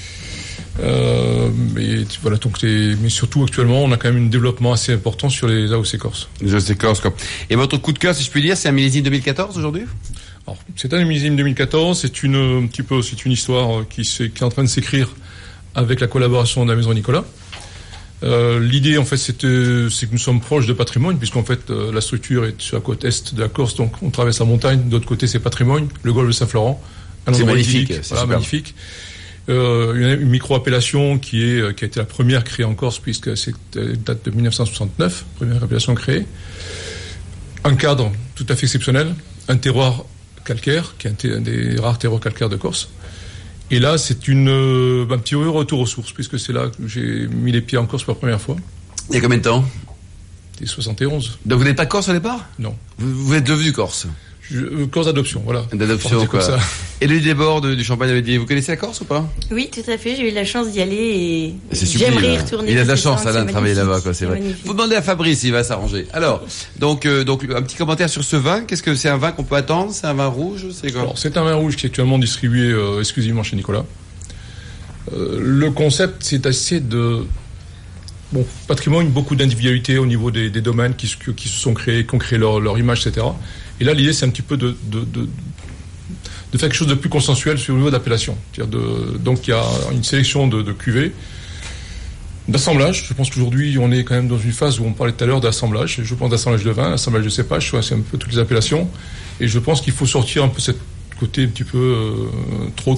Mais surtout actuellement, on a quand même un développement assez important sur les AOC Corse. Les AOC Corse, quoi. Et votre coup de cœur, si je puis dire, c'est un millésime 2014 aujourd'hui? Alors, c'est un millésime 2014. C'est une histoire qui est en train de s'écrire avec la collaboration de la Maison Nicolas. L'idée, en fait, c'est que nous sommes proches de patrimoine, puisqu'en fait, la structure est sur la côte est de la Corse, donc on traverse la montagne. De l'autre côté, c'est patrimoine, le golfe de Saint-Florent. C'est magnifique, c'est magnifique. Une micro-appellation qui a été la première créée en Corse, puisque c'est date de 1969, première appellation créée. Un cadre tout à fait exceptionnel, un terroir calcaire, qui est un des rares terroirs calcaires de Corse. Et là, c'est un petit retour aux sources, puisque c'est là que j'ai mis les pieds en Corse pour la première fois. Il y a combien de temps? C'était 71. Donc vous n'êtes pas corse au départ? Non. Vous êtes devenu corse? Corse d'adoption, voilà. D'adoption, quoi. Ça. Et le débord du Champagne-Lavedier, vous connaissez la Corse ou pas? Oui, tout à fait. J'ai eu la chance d'y aller et j'aimerais y retourner. Il a de la chance, Alain, de travailler là-bas, quoi, c'est vrai. Magnifique. Vous demandez à Fabrice, il va s'arranger. Alors, donc, un petit commentaire sur ce vin. Qu'est-ce que c'est un vin qu'on peut attendre? C'est un vin rouge? C'est quoi? Alors, c'est un vin rouge qui est actuellement distribué exclusivement chez Nicolas. Le concept, c'est assez patrimoine, beaucoup d'individualité au niveau des domaines qui se sont créés, qui ont créé leur image, etc. Et là, l'idée, c'est un petit peu de faire quelque chose de plus consensuel sur le niveau d'appellation. Donc, il y a une sélection de cuvées, d'assemblage. Je pense qu'aujourd'hui, on est quand même dans une phase où on parlait tout à l'heure d'assemblage. Je pense d'assemblage de vin, assemblage de cépages, c'est un peu toutes les appellations. Et je pense qu'il faut sortir un peu ce côté un petit peu trop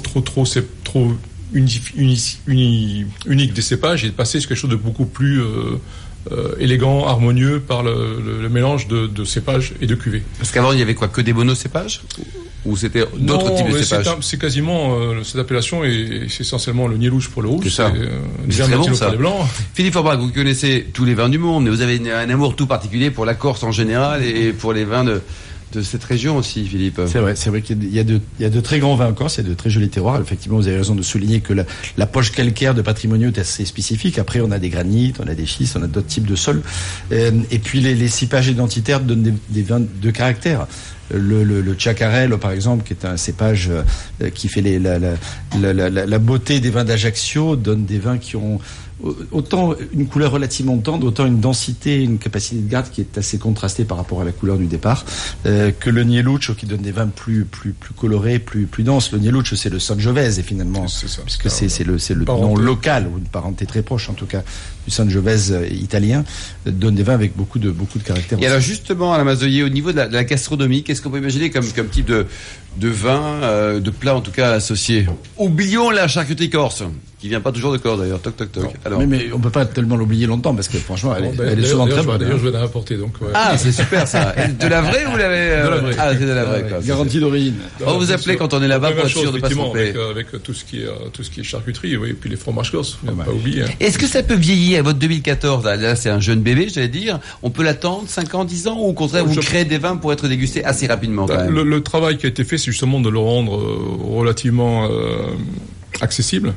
unique des cépages et passer sur quelque chose de beaucoup plus élégant, harmonieux par le mélange de cépages et de cuvées. Parce qu'avant, il y avait quoi? Que des monocépages? Ou c'était d'autres types de cépages? C'est quasiment, cette appellation et c'est essentiellement le Nielouch pour le rouge. C'est ça. C'est très bon, ça. Pour les blancs. Philippe Forbach, vous connaissez tous les vins du monde, mais vous avez un amour tout particulier pour la Corse en général et pour les vins de cette région aussi, Philippe. C'est vrai qu'il y a de très grands vins en Corse, il y a de très jolis terroirs. Effectivement, vous avez raison de souligner que la poche calcaire de Patrimoniaux est assez spécifique. Après, on a des granites, on a des schistes, on a d'autres types de sols. Et puis, les cépages identitaires donnent des vins de caractère. Le Chacarel, par exemple, qui est un cépage qui fait la beauté des vins d'Ajaccio, donne des vins qui ont autant une couleur relativement tendre, autant une densité, une capacité de garde qui est assez contrastée par rapport à la couleur du départ, que le Nielouch qui donne des vins plus colorés, plus denses. Le Nielouch, c'est le Sangiovese finalement, puisque c'est le nom local ou une parenté très proche en tout cas du Sangiovese italien, donne des vins avec beaucoup de caractère. Et alors justement, Alain Mazoyer, au niveau de la gastronomie, qu'est-ce qu'on peut imaginer comme type de vin, de plat en tout cas associé? Oublions la charcuterie corse. qui vient pas toujours de corps d'ailleurs. Toc toc toc. Alors. Mais on peut pas tellement l'oublier longtemps parce que franchement, elle est souvent très bonne. D'ailleurs, je vais la rapporter. Donc, ouais. Ah, c'est super ça. De la vraie ou vous l'avez De la vraie. Ah, c'est de la vraie. Quoi. Garantie d'origine. On vous appelez quand on est là-bas pour être sûr de pas se tromper. Avec tout ce qui est charcuterie, oui, et puis les fromages corses, faut pas oublier. Hein. Est-ce que ça peut vieillir à votre 2014 là, c'est un jeune bébé, j'allais dire. On peut l'attendre 5 ans, 10 ans, ou au contraire, vous créez des vins pour être dégustés assez rapidement quand même. Le travail qui a été fait, c'est justement de le rendre relativement accessible,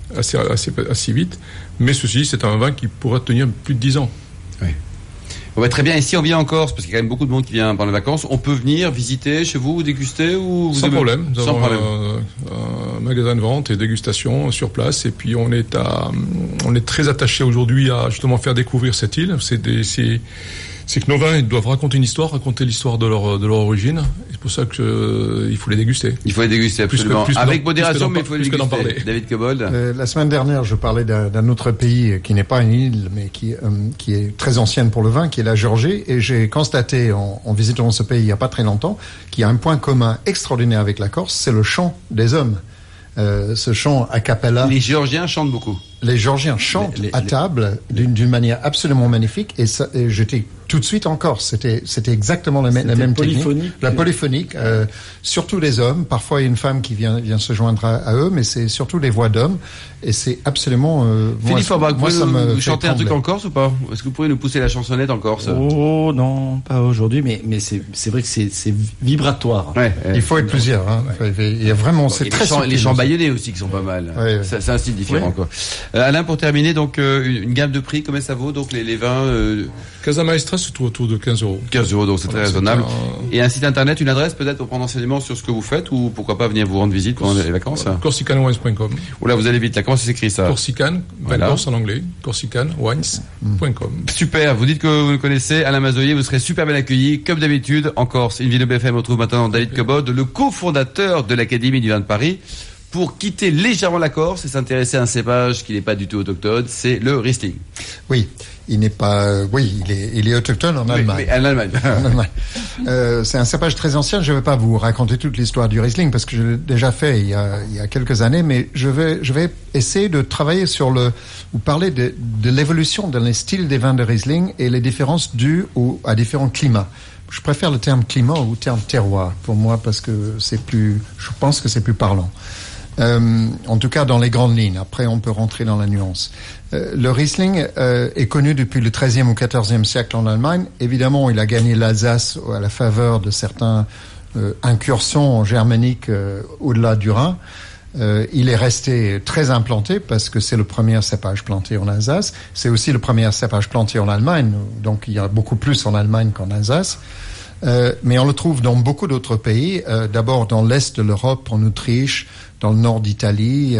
assez vite. Mais ceci, c'est un vin qui pourrait tenir plus de 10 ans. Oui. Bon, très bien. Et si on vient en Corse, parce qu'il y a quand même beaucoup de monde qui vient pendant les vacances, on peut venir visiter chez vous, déguster ou sans problème. Nous avons un magasin de vente et dégustation sur place. Et puis on est très attaché aujourd'hui à justement faire découvrir cette île. C'est que nos vins ils doivent raconter une histoire, raconter l'histoire de leur origine. C'est pour ça que il faut les déguster. Il faut les déguster absolument. Avec modération, mais il faut les déguster. David Cobold. La semaine dernière, je parlais d'un autre pays qui n'est pas une île, mais qui est très ancienne pour le vin, qui est la Géorgie. Et j'ai constaté en visitant ce pays il n'y a pas très longtemps qu'il y a un point commun extraordinaire avec la Corse, c'est le chant des hommes. Ce chant a cappella. Les Géorgiens chantent beaucoup. Les Géorgiens chantent à table d'une manière absolument magnifique et j'étais tout de suite en Corse. C'était exactement la même technique. La polyphonique, surtout les hommes. Parfois, il y a une femme qui vient se joindre à eux, mais c'est surtout les voix d'hommes. Et c'est absolument... Philippe Forbach, vous pouvez nous chanter un truc en Corse ou pas? Est-ce que vous pourriez nous pousser la chansonnette en Corse? Oh non, pas aujourd'hui, mais c'est vrai que c'est vibratoire. Ouais, il faut être plusieurs. Hein. Il y a vraiment... c'est très les chants bâillonnés aussi qui sont pas mal. Ouais. C'est un style différent. Quoi. Alain, pour terminer, donc une gamme de prix, combien ça vaut? Donc les vins... Casa Maestra se trouve autour de 15 €. 15 €, donc c'est très raisonnable. Et un site internet, une adresse peut-être pour prendre enseignement sur ce que vous faites ou pourquoi pas venir vous rendre visite pendant les vacances? CorsicanWines.com. Oula, vous allez vite là, comment ça s'écrit ça? Corsican, voilà. Corse en anglais, CorsicanWines.com. Super, vous dites que vous le connaissez, Alain Mazoyer, vous serez super bien accueilli, comme d'habitude, en Corse. Invino BFM retrouve maintenant David Cobold, le cofondateur de l'Académie du vin de Paris, pour quitter légèrement la Corse et s'intéresser à un cépage qui n'est pas du tout autochtone, c'est le Riesling. Oui. Il n'est pas, il est autochtone en Allemagne. Mais en Allemagne. C'est un cépage très ancien. Je ne vais pas vous raconter toute l'histoire du Riesling parce que je l'ai déjà fait il y a quelques années, mais je vais essayer de travailler ou parler de l'évolution dans les styles des vins de Riesling et les différences dues à différents climats. Je préfère le terme climat au terme terroir pour moi parce que je pense que c'est plus parlant. En tout cas dans les grandes lignes. Après, on peut rentrer dans la nuance. Le Riesling est connu depuis le XIIIe ou XIVe siècle en Allemagne. Évidemment, il a gagné l'Alsace à la faveur de certaines incursions germaniques au-delà du Rhin. Il est resté très implanté parce que c'est le premier cépage planté en Alsace. C'est aussi le premier cépage planté en Allemagne. Donc, il y a beaucoup plus en Allemagne qu'en Alsace. Mais on le trouve dans beaucoup d'autres pays. D'abord dans l'est de l'Europe, en Autriche, dans le nord d'Italie,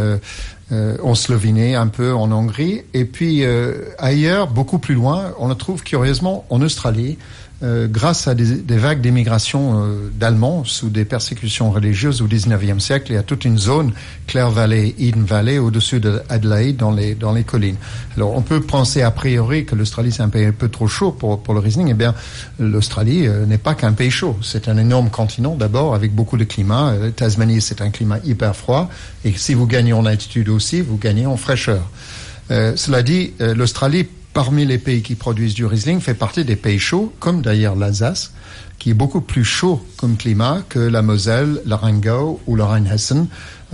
en Slovénie, un peu en Hongrie. Et puis ailleurs, beaucoup plus loin, on le trouve curieusement en Australie, grâce à des vagues d'émigration d'Allemands sous des persécutions religieuses au XIXe siècle. Il y a toute une zone, Clare Valley, Eden Valley, au-dessus d'Adelaide, dans les collines. Alors, on peut penser a priori que l'Australie, c'est un pays un peu trop chaud pour le Riesling. Eh bien, l'Australie n'est pas qu'un pays chaud. C'est un énorme continent, d'abord, avec beaucoup de climats. Tasmanie, c'est un climat hyper froid. Et si vous gagnez en altitude aussi, vous gagnez en fraîcheur. Cela dit, l'Australie, parmi les pays qui produisent du Riesling, fait partie des pays chauds, comme d'ailleurs l'Alsace, qui est beaucoup plus chaud comme climat que la Moselle, le Rheingau ou le Rheinhessen,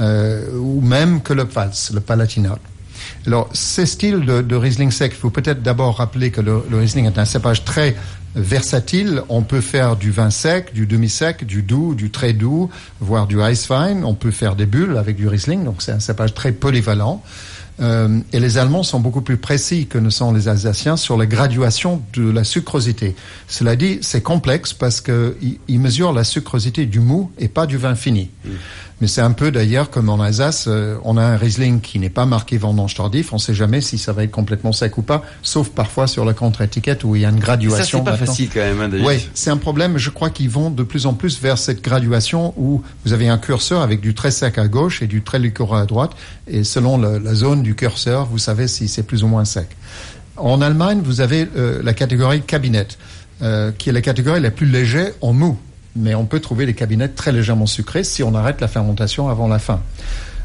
ou même que le Pfalz, le Palatinat. Alors, ces styles de Riesling sec, il faut peut-être d'abord rappeler que le Riesling est un cépage très versatile. On peut faire du vin sec, du demi-sec, du doux, du très doux, voire du Eiswein. On peut faire des bulles avec du Riesling, donc c'est un cépage très polyvalent. Et les Allemands sont beaucoup plus précis que ne sont les Alsaciens sur la graduation de la sucrosité. Cela dit, c'est complexe parce qu'ils mesurent la sucrosité du mou et pas du vin fini. Mais c'est un peu d'ailleurs comme en Alsace, on a un Riesling qui n'est pas marqué vendange tardif, on ne sait jamais si ça va être complètement sec ou pas, sauf parfois sur la contre-étiquette où il y a une graduation. Ça, c'est pas facile quand même, hein, David. Oui, c'est un problème. Je crois qu'ils vont de plus en plus vers cette graduation où vous avez un curseur avec du très sec à gauche et du très liquoreux à droite, et selon la zone du curseur, vous savez si c'est plus ou moins sec. En Allemagne, vous avez la catégorie cabinet, qui est la catégorie la plus légère en mou. Mais on peut trouver des cabinets très légèrement sucrés si on arrête la fermentation avant la fin.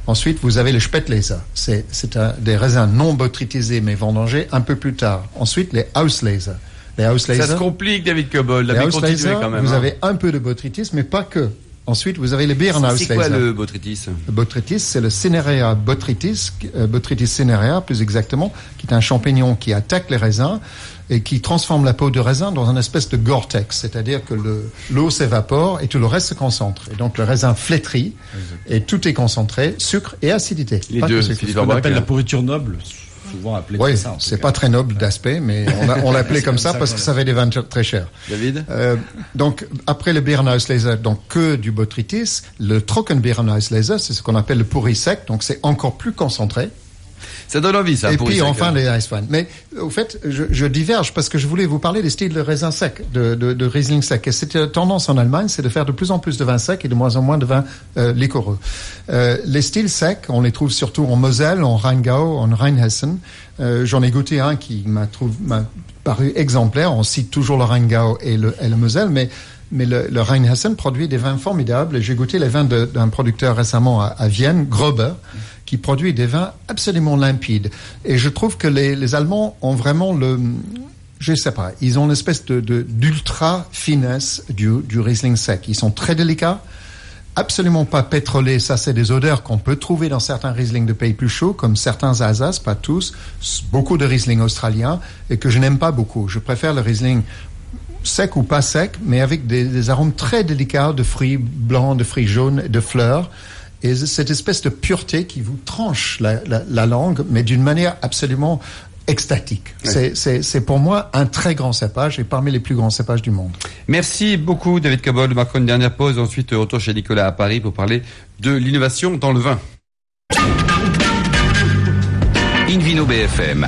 Ensuite, vous avez le Spätlese. C'est des raisins non botrytisés mais vendangés un peu plus tard. Ensuite, les Auslese. Ça se complique, David Cobold. Les Auslese, vous avez un peu de botrytis, mais pas que. Ensuite, vous avez les Birnauslese. C'est quoi le botrytis? Le botrytis, c'est le Cinerea botrytis, botrytis cinerea plus exactement, qui est un champignon qui attaque les raisins et qui transforme la peau de raisin dans une espèce de Gore-Tex, c'est-à-dire que l'eau s'évapore et tout le reste se concentre. Et donc le raisin flétrit et tout est concentré, sucre et acidité. Les deux, c'est ce qu'on appelle la pourriture noble. Souvent appelé oui, comme ça. C'est pas très noble d'aspect, mais on l'appelait comme ça parce que ça avait des vins très chers. David? Donc, après le Birnauslese, donc que du botrytis, le Trockenbirnauslese, c'est ce qu'on appelle le pourri sec, donc c'est encore plus concentré. Ça donne envie, ça. Et puis enfin les Eiswein. Mais au fait, je diverge parce que je voulais vous parler des styles de raisin sec, de Riesling sec. Et c'était tendance en Allemagne, c'est de faire de plus en plus de vins secs et de moins en moins de vins liquoreux. Les styles secs, on les trouve surtout en Moselle, en Rheingau, en Rheinhessen. J'en ai goûté un qui m'a paru exemplaire. On cite toujours le Rheingau et le Moselle, mais le Rheinhessen produit des vins formidables. Et j'ai goûté les vins d'un producteur récemment à Vienne, Grober, qui produit des vins absolument limpides. Et je trouve que les Allemands ont vraiment je sais pas, ils ont une espèce d'ultra finesse du Riesling sec. Ils sont très délicats, absolument pas pétrolés. Ça, c'est des odeurs qu'on peut trouver dans certains Riesling de pays plus chauds, comme certains Alsace, pas tous, beaucoup de Riesling australiens, et que je n'aime pas beaucoup. Je préfère le Riesling sec ou pas sec, mais avec des arômes très délicats de fruits blancs, de fruits jaunes, de fleurs. Et cette espèce de pureté qui vous tranche la langue, mais d'une manière absolument extatique. Ouais. C'est pour moi un très grand cépage et parmi les plus grands cépages du monde. Merci beaucoup David Cobold. Nous marquons une dernière pause. Ensuite, retour chez Nicolas à Paris pour parler de l'innovation dans le vin. Invino BFM.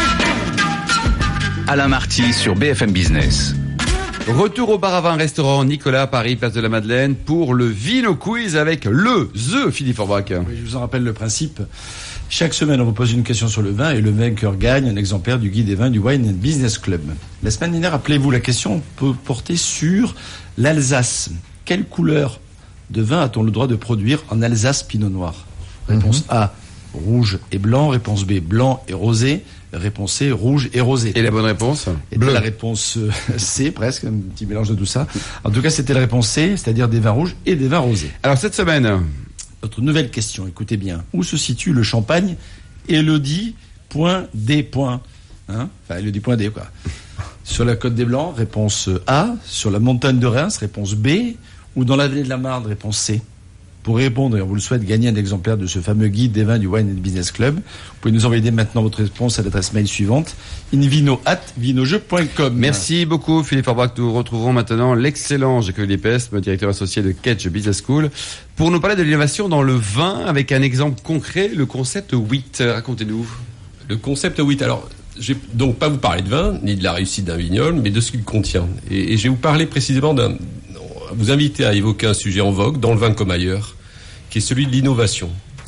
Alain Marty sur BFM Business. Retour au bar à vin restaurant Nicolas à Paris, place de la Madeleine, pour le Vino Quiz avec The Philippe Forbach. Oui, je vous en rappelle le principe. Chaque semaine, on vous pose une question sur le vin et le vainqueur gagne un exemplaire du guide des vins du Wine and Business Club. La semaine dernière, rappelez-vous, la question peut porter sur l'Alsace. Quelle couleur de vin a-t-on le droit de produire en Alsace Pinot Noir? Réponse A, rouge et blanc. Réponse B, blanc et rosé. Réponse C, rouge et rosé. Et la bonne réponse? Bleu. La réponse C, presque, un petit mélange de tout ça. En tout cas, c'était la réponse C, c'est-à-dire des vins rouges et des vins rosés. Alors, cette semaine... Notre nouvelle question, écoutez bien. Où se situe le champagne Élodie.D. Enfin, Élodie.D, quoi. Sur la côte des Blancs, réponse A. Sur la montagne de Reims, réponse B. Ou dans la vallée de la Marne, réponse C. Pour répondre, et on vous le souhaite, gagner un exemplaire de ce fameux guide des vins du Wine and Business Club. Vous pouvez nous envoyer dès maintenant votre réponse à l'adresse mail suivante, invino@vinojeux.com. Merci beaucoup Philippe Forbach. Nous retrouverons maintenant l'excellent Jacques Lépesme, directeur associé de Kedge Business School, pour nous parler de l'innovation dans le vin avec un exemple concret, le concept WIT. Racontez-nous. Le concept WIT, alors... Je vais donc pas vous parler de vin, ni de la réussite d'un vignoble, mais de ce qu'il contient. Et je vais vous parler précisément vous inviter à évoquer un sujet en vogue, dans le vin comme ailleurs, qui est celui de l'innovation.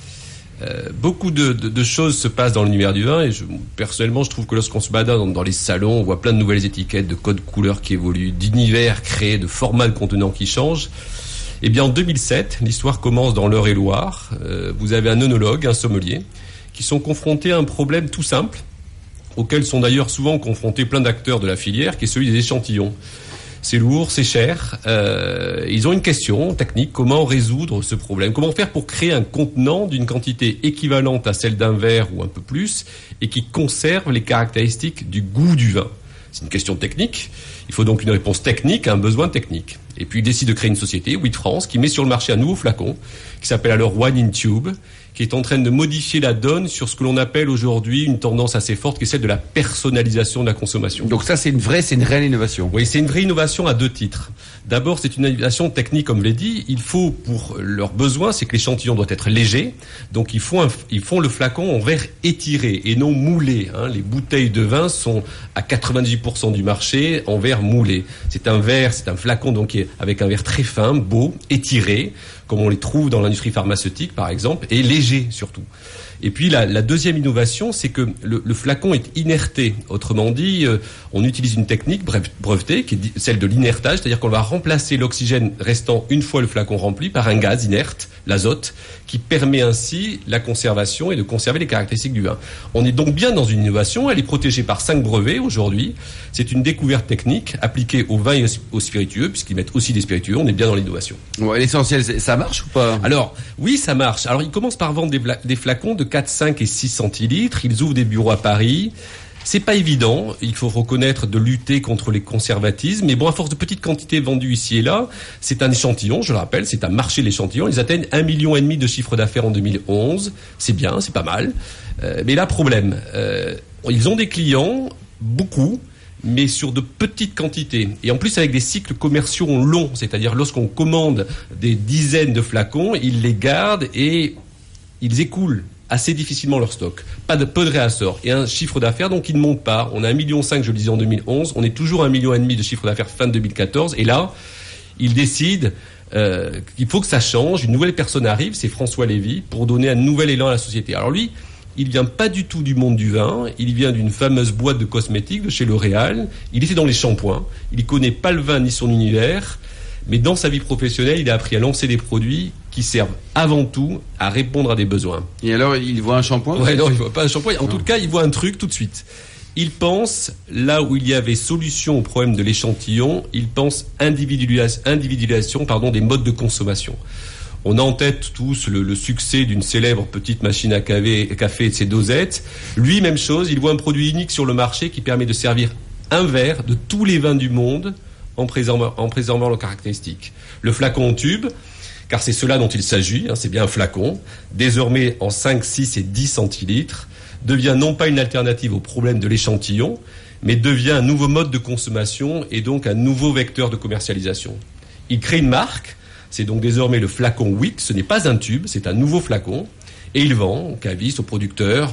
Beaucoup de choses se passent dans l'univers du vin, et personnellement, je trouve que lorsqu'on se balade dans les salons, on voit plein de nouvelles étiquettes, de codes couleurs qui évoluent, d'univers créés, de formats de contenants qui changent. Eh bien, en 2007, l'histoire commence dans l'Eure-et-Loire. Vous avez un œnologue, un sommelier, qui sont confrontés à un problème tout simple, auquel sont d'ailleurs souvent confrontés plein d'acteurs de la filière, qui est celui des échantillons. C'est lourd, c'est cher. Ils ont une question technique, comment résoudre ce problème? Comment faire pour créer un contenant d'une quantité équivalente à celle d'un verre ou un peu plus, et qui conserve les caractéristiques du goût du vin? C'est une question technique. Il faut donc une réponse technique à un besoin technique. Et puis il décide de créer une société, WIT France, qui met sur le marché un nouveau flacon, qui s'appelle alors Wine in Tube, qui est en train de modifier la donne sur ce que l'on appelle aujourd'hui une tendance assez forte, qui est celle de la personnalisation de la consommation. Donc ça, c'est une réelle innovation. Oui, c'est une vraie innovation à deux titres. D'abord, c'est une innovation technique, comme je l'ai dit. Il faut, pour leurs besoins, c'est que l'échantillon doit être léger. Donc ils font le flacon en verre étiré et non moulé. Les bouteilles de vin sont à 98% du marché en verre moulé. C'est un flacon donc avec un verre très fin, beau, étiré, comme on les trouve dans l'industrie pharmaceutique par exemple, et léger surtout. Et puis la deuxième innovation, c'est que le flacon est inerté. Autrement dit, on utilise une technique brevetée qui est celle de l'inertage, c'est-à-dire qu'on va remplacer l'oxygène restant une fois le flacon rempli par un gaz inerte, l'azote, qui permet ainsi la conservation et de conserver les caractéristiques du vin. On est donc bien dans une innovation, elle est protégée par 5 brevets aujourd'hui. C'est une découverte technique appliquée aux vins et aux spiritueux, puisqu'ils mettent aussi des spiritueux, on est bien dans l'innovation. Ouais, l'essentiel, ça marche ou pas? Alors, oui, ça marche. Alors, ils commencent par vendre des flacons de 4, 5 et 6 centilitres. Ils ouvrent des bureaux à Paris. C'est pas évident. Il faut reconnaître de lutter contre les conservatismes. Mais bon, à force de petites quantités vendues ici et là, c'est un échantillon, je le rappelle, c'est un marché de l'échantillon. Ils atteignent 1,5 million de chiffre d'affaires en 2011. C'est bien, c'est pas mal. Mais là, problème. Ils ont des clients, beaucoup, mais sur de petites quantités. Et en plus avec des cycles commerciaux longs, c'est-à-dire lorsqu'on commande des dizaines de flacons, ils les gardent et ils écoulent assez difficilement leur stock. Peu de réassort. Et un chiffre d'affaires, donc, il ne monte pas. On a 1,5 million, je le disais, en 2011. On est toujours à 1,5 million de chiffre d'affaires fin 2014. Et là, ils décident qu'il faut que ça change. Une nouvelle personne arrive, c'est François Lévy, pour donner un nouvel élan à la société. Alors lui, il vient pas du tout du monde du vin, il vient d'une fameuse boîte de cosmétiques de chez L'Oréal, il était dans les shampoings, il connaît pas le vin ni son univers, mais dans sa vie professionnelle, il a appris à lancer des produits qui servent avant tout à répondre à des besoins. Et alors, il voit un shampoing? Ouais, non, il voit pas un shampoing. En tout cas, il voit un truc tout de suite. Il pense, là où il y avait solution au problème de l'échantillon, il pense individualisation, des modes de consommation. On a en tête tous le succès d'une célèbre petite machine à café et de ses dosettes. Lui, même chose, il voit un produit unique sur le marché qui permet de servir un verre de tous les vins du monde en préservant leurs caractéristiques. Le flacon en tube, car c'est cela dont il s'agit, c'est bien un flacon, désormais en 5, 6 et 10 centilitres, devient non pas une alternative au problème de l'échantillon, mais devient un nouveau mode de consommation et donc un nouveau vecteur de commercialisation. Il crée une marque. C'est donc désormais le flacon Wick. Ce n'est pas un tube, c'est un nouveau flacon. Et il vend aux cavistes, aux producteurs,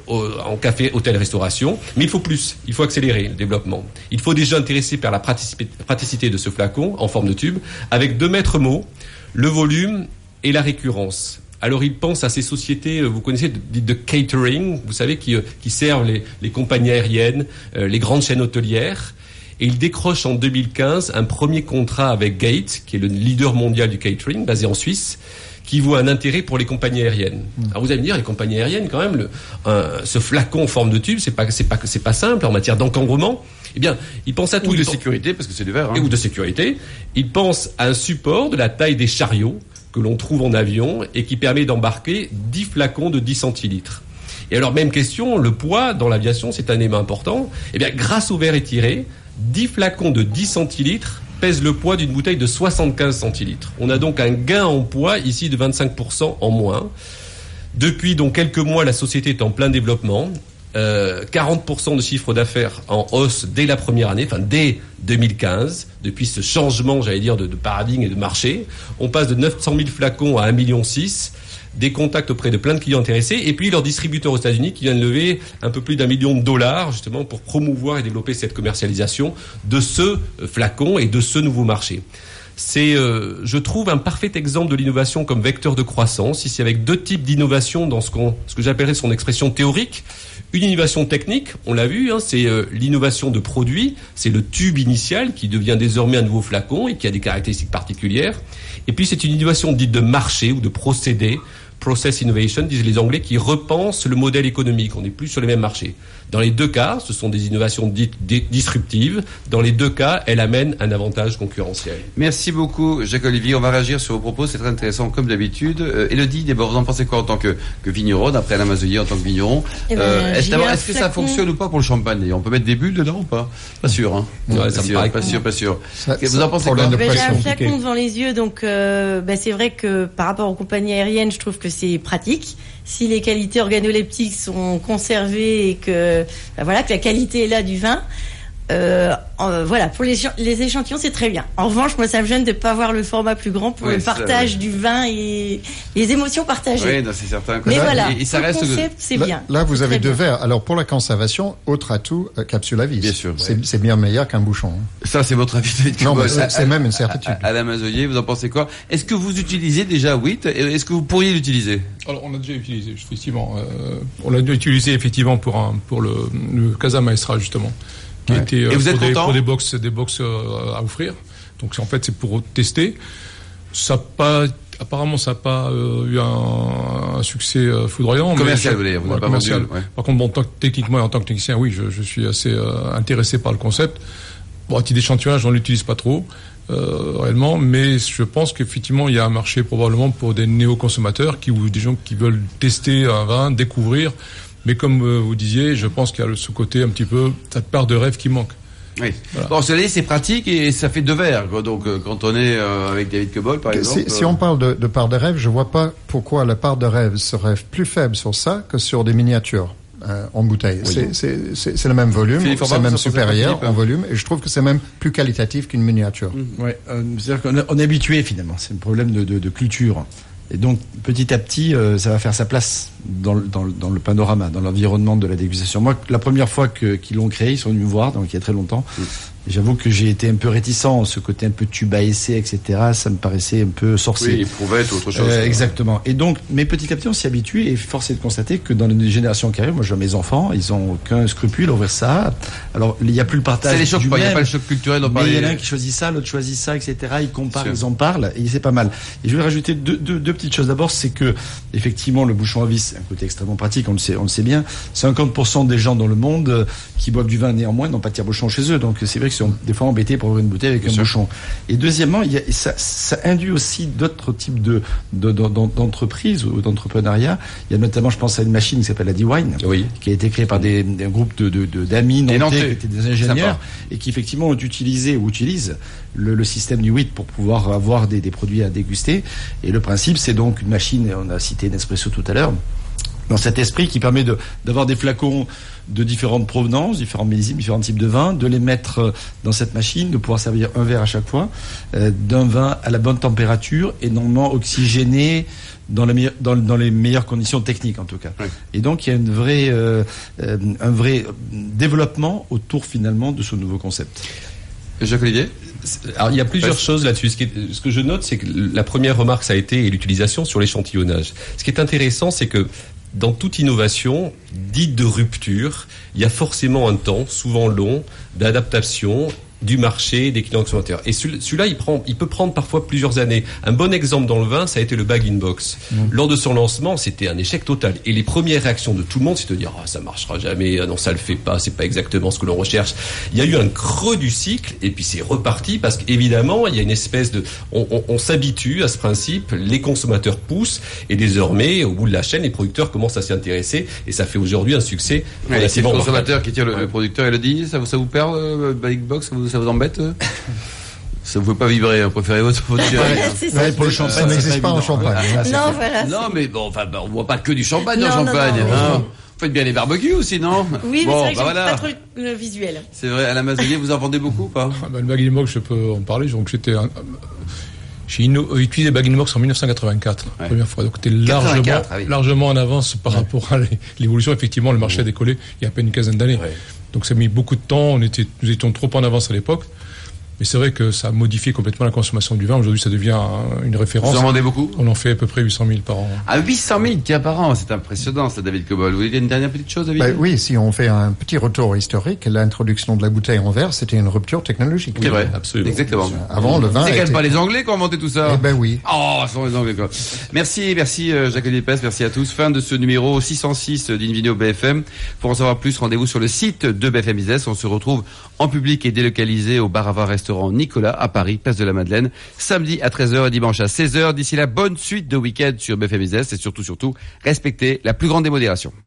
en café, hôtel, restauration. Mais il faut plus. Il faut accélérer le développement. Il faut déjà intéresser par la praticité de ce flacon en forme de tube, avec 2 maîtres mots, le volume et la récurrence. Alors il pense à ces sociétés, vous connaissez, dites de catering, vous savez, qui servent les compagnies aériennes, les grandes chaînes hôtelières. Et il décroche en 2015 un premier contrat avec Gate, qui est le leader mondial du catering, basé en Suisse, qui voit un intérêt pour les compagnies aériennes. Alors vous allez me dire, les compagnies aériennes, quand même, ce flacon en forme de tube, c'est pas simple en matière d'encombrement. Eh bien, il pense à tout. Ou de sécurité, parce que c'est du verre. Ou de sécurité. Il pense à un support de la taille des chariots que l'on trouve en avion et qui permet d'embarquer 10 flacons de 10 centilitres. Et alors, même question, le poids dans l'aviation, c'est un élément important. Eh bien, grâce au verre étiré, 10 flacons de 10 centilitres pèsent le poids d'une bouteille de 75 centilitres. On a donc un gain en poids ici de 25% en moins. Depuis donc quelques mois, la société est en plein développement. 40% de chiffre d'affaires en hausse dès la première année, dès 2015, depuis ce changement, de paradigme et de marché. On passe de 900 000 flacons à 1,6 million. Des contacts auprès de plein de clients intéressés, et puis leur distributeur aux États-Unis qui vient de lever un peu plus d'1 million de dollars, justement, pour promouvoir et développer cette commercialisation de ce flacon et de ce nouveau marché. C'est, je trouve, un parfait exemple de l'innovation comme vecteur de croissance, ici avec 2 types d'innovation dans ce que j'appellerais son expression théorique. Une innovation technique, on l'a vu, c'est l'innovation de produit, c'est le tube initial qui devient désormais un nouveau flacon et qui a des caractéristiques particulières. Et puis c'est une innovation dite de marché ou de procédé, process innovation, disent les Anglais, qui repense le modèle économique. On n'est plus sur les mêmes marchés. Dans les 2 cas, ce sont des innovations dites disruptives. Dans les 2 cas, elles amènent un avantage concurrentiel. Merci beaucoup, Jacques-Olivier. On va réagir sur vos propos. C'est très intéressant, comme d'habitude. Élodie, d'abord, vous en pensez quoi en tant que vigneronne, après Alain Mazoyer en tant que vigneron? Est-ce que ça fonctionne ou pas pour le champagne? On peut mettre des bulles dedans ou pas? Pas sûr, hein? Ouais, ça me paraît pas sûr. Vous en pensez quoi? J'ai un flacon devant les yeux, donc c'est vrai que par rapport aux compagnies aériennes, je trouve que c'est pratique. Si les qualités organoleptiques sont conservées et que la qualité est là du vin. Voilà, pour les échantillons, c'est très bien. En revanche, moi, ça me gêne de ne pas avoir le format plus grand pour le partage du vin et les émotions partagées. Oui, non, c'est certain. Mais voilà, et ça reste le concept, c'est bien. Là, vous avez deux bien. verres. Alors, pour la conservation, autre atout, capsule à vis. Bien sûr. C'est bien meilleur qu'un bouchon. Ça, c'est votre avis. Non, mais c'est même une certitude. Alain Mazoyer, vous en pensez quoi? Est-ce que vous utilisez déjà WIT? Est-ce que vous pourriez l'utiliser? Alors, on l'a déjà utilisé, effectivement. On l'a utilisé, effectivement, pour le Casa Maestra, justement. Qui était, et vous êtes content? Pour des box à offrir. Donc, en fait, c'est pour tester. Apparemment, ça n'a pas eu un succès foudroyant. Commercial, vous voulez dire, vous n'avez pas commercial. vendu, ouais. Par contre, techniquement et en tant que technicien, oui, je suis assez intéressé par le concept. Bon, à titre d'échantillonnage, on ne l'utilise pas trop, réellement, mais je pense qu'effectivement, il y a un marché probablement pour des néo-consommateurs ou des gens qui veulent tester un vin, découvrir. Mais comme vous disiez, je pense qu'il y a ce côté un petit peu, cette part de rêve qui manque. Oui. Voilà. Bon, cela dit, c'est pratique et ça fait 2 verres, quoi. Donc, quand on est avec David Cobol, par exemple. Si on parle de part de rêve, je vois pas pourquoi la part de rêve serait plus faible sur ça que sur des miniatures en bouteille. Oui. C'est le même volume, c'est même supérieur en volume, et je trouve que c'est même plus qualitatif qu'une miniature. Ouais, c'est-à-dire qu'on est habitué finalement. C'est un problème de culture. Et donc, petit à petit, ça va faire sa place dans le panorama, dans l'environnement de la dégustation. Moi, la première fois qu'ils l'ont créé, ils sont venus me voir, donc il y a très longtemps. Et j'avoue que j'ai été un peu réticent, ce côté un peu tube à essai, etc. Ça me paraissait un peu sorcier. Oui, éprouvette ou autre chose. Exactement. Et donc, mais petit à petit, on s'y habitue et force est de constater que dans les générations qui arrivent, moi, je vois mes enfants, ils ont aucun scrupule à ouvrir ça. Alors, il n'y a plus le partage. Ça les choque du pas, il n'y a même, pas le choc culturel dont mais parlait. il y en a un qui choisit ça, l'autre choisit ça, etc. Ils comparent, ils en parlent, et c'est pas mal. Et je vais rajouter deux petites choses. D'abord, c'est que, effectivement, le bouchon à vis, c'est un côté extrêmement pratique, on le sait bien. 50% des gens dans le monde qui boivent du vin néanmoins n'ont pas de tire-bouchon chez eux. Donc, c'est vrai qu'ils sont des fois embêtés pour ouvrir une bouteille avec un bouchon. Et deuxièmement, ça induit aussi d'autres types d'entreprises ou d'entrepreneuriat. Il y a notamment, je pense à une machine qui s'appelle la D-Wine, qui a été créée par un groupe d'amis nantais qui étaient des ingénieurs et qui effectivement ont utilisé ou utilisent le système du WIT pour pouvoir avoir des produits à déguster. Et le principe, c'est donc une machine, on a cité Nespresso tout à l'heure, dans cet esprit qui permet d'avoir des flacons de différentes provenances, différents millésimes, différents types de vins, de les mettre dans cette machine, de pouvoir servir un verre à chaque fois, d'un vin à la bonne température et normalement oxygéné dans les meilleures conditions techniques en tout cas. Oui. Et donc il y a un vrai développement autour finalement de ce nouveau concept. Jacques-Olivier ? Alors, il y a plusieurs choses là-dessus. Ce que je note, c'est que la première remarque, ça a été l'utilisation sur l'échantillonnage. Ce qui est intéressant, c'est que dans toute innovation dite de rupture, il y a forcément un temps, souvent long, d'adaptation du marché, des clients consommateurs. Et celui-là, il peut prendre parfois plusieurs années. Un bon exemple dans le vin, ça a été le bag-in-box. Lors de son lancement, c'était un échec total. Et les premières réactions de tout le monde, c'est de dire « Ah, ça marchera jamais, ah non, ça le fait pas, c'est pas exactement ce que l'on recherche. » Il y a eu un creux du cycle, et puis c'est reparti, parce qu'évidemment, il y a une espèce de... On s'habitue à ce principe, les consommateurs poussent, et désormais, au bout de la chaîne, les producteurs commencent à s'y intéresser, et ça fait aujourd'hui un succès. C'est le consommateur qui tire le producteur et le dit, ça vous perd, le bag-in-box, ça vous embête? Ça ne vous fait pas vibrer, hein, préférez votre pour le champagne, ça n'existe pas en Champagne. Non, voilà. Non, mais bon, enfin, on boit pas que du champagne en Champagne. Vous faites bien les barbecues aussi, non? Oui, mais c'est vrai que j'aime pas trop le visuel. C'est vrai, Alain Mazoyer, vous en vendez beaucoup ou pas? Le bag-in-box, je peux en parler. Donc, j'ai utilisé bag-in-box en 1984, la première fois. Donc, c'était largement en avance par rapport à l'évolution. Effectivement, le marché a décollé il y a à peine une quinzaine d'années. Donc ça a mis beaucoup de temps, nous étions trop en avance à l'époque. Mais c'est vrai que ça a modifié complètement la consommation du vin. Aujourd'hui, ça devient une référence. Vous en vendez beaucoup? On en fait à peu près 800 000 par an. Ah, 800 000 tiens par an, c'est impressionnant, ça, David Cobol. Vous voulez une dernière petite chose, David? Oui, si on fait un petit retour historique, l'introduction de la bouteille en verre, c'était une rupture technologique. C'est vrai, absolument. Exactement. Avant, le vin. C'est quand même pas les Anglais qui ont inventé tout ça. Eh ben oui. Oh, ce sont les Anglais, quoi. Merci, Jacques-Olivier Pes, merci à tous. Fin de ce numéro 606 d'Invino BFM. Pour en savoir plus, rendez-vous sur le site de BFM Business. On se retrouve en public et délocalisé au bar à vin restaurant Nicolas à Paris, place de la Madeleine, samedi à 13h et dimanche à 16h. D'ici là, bonne suite de week-end sur BFM Business et surtout, respectez la plus grande démodération.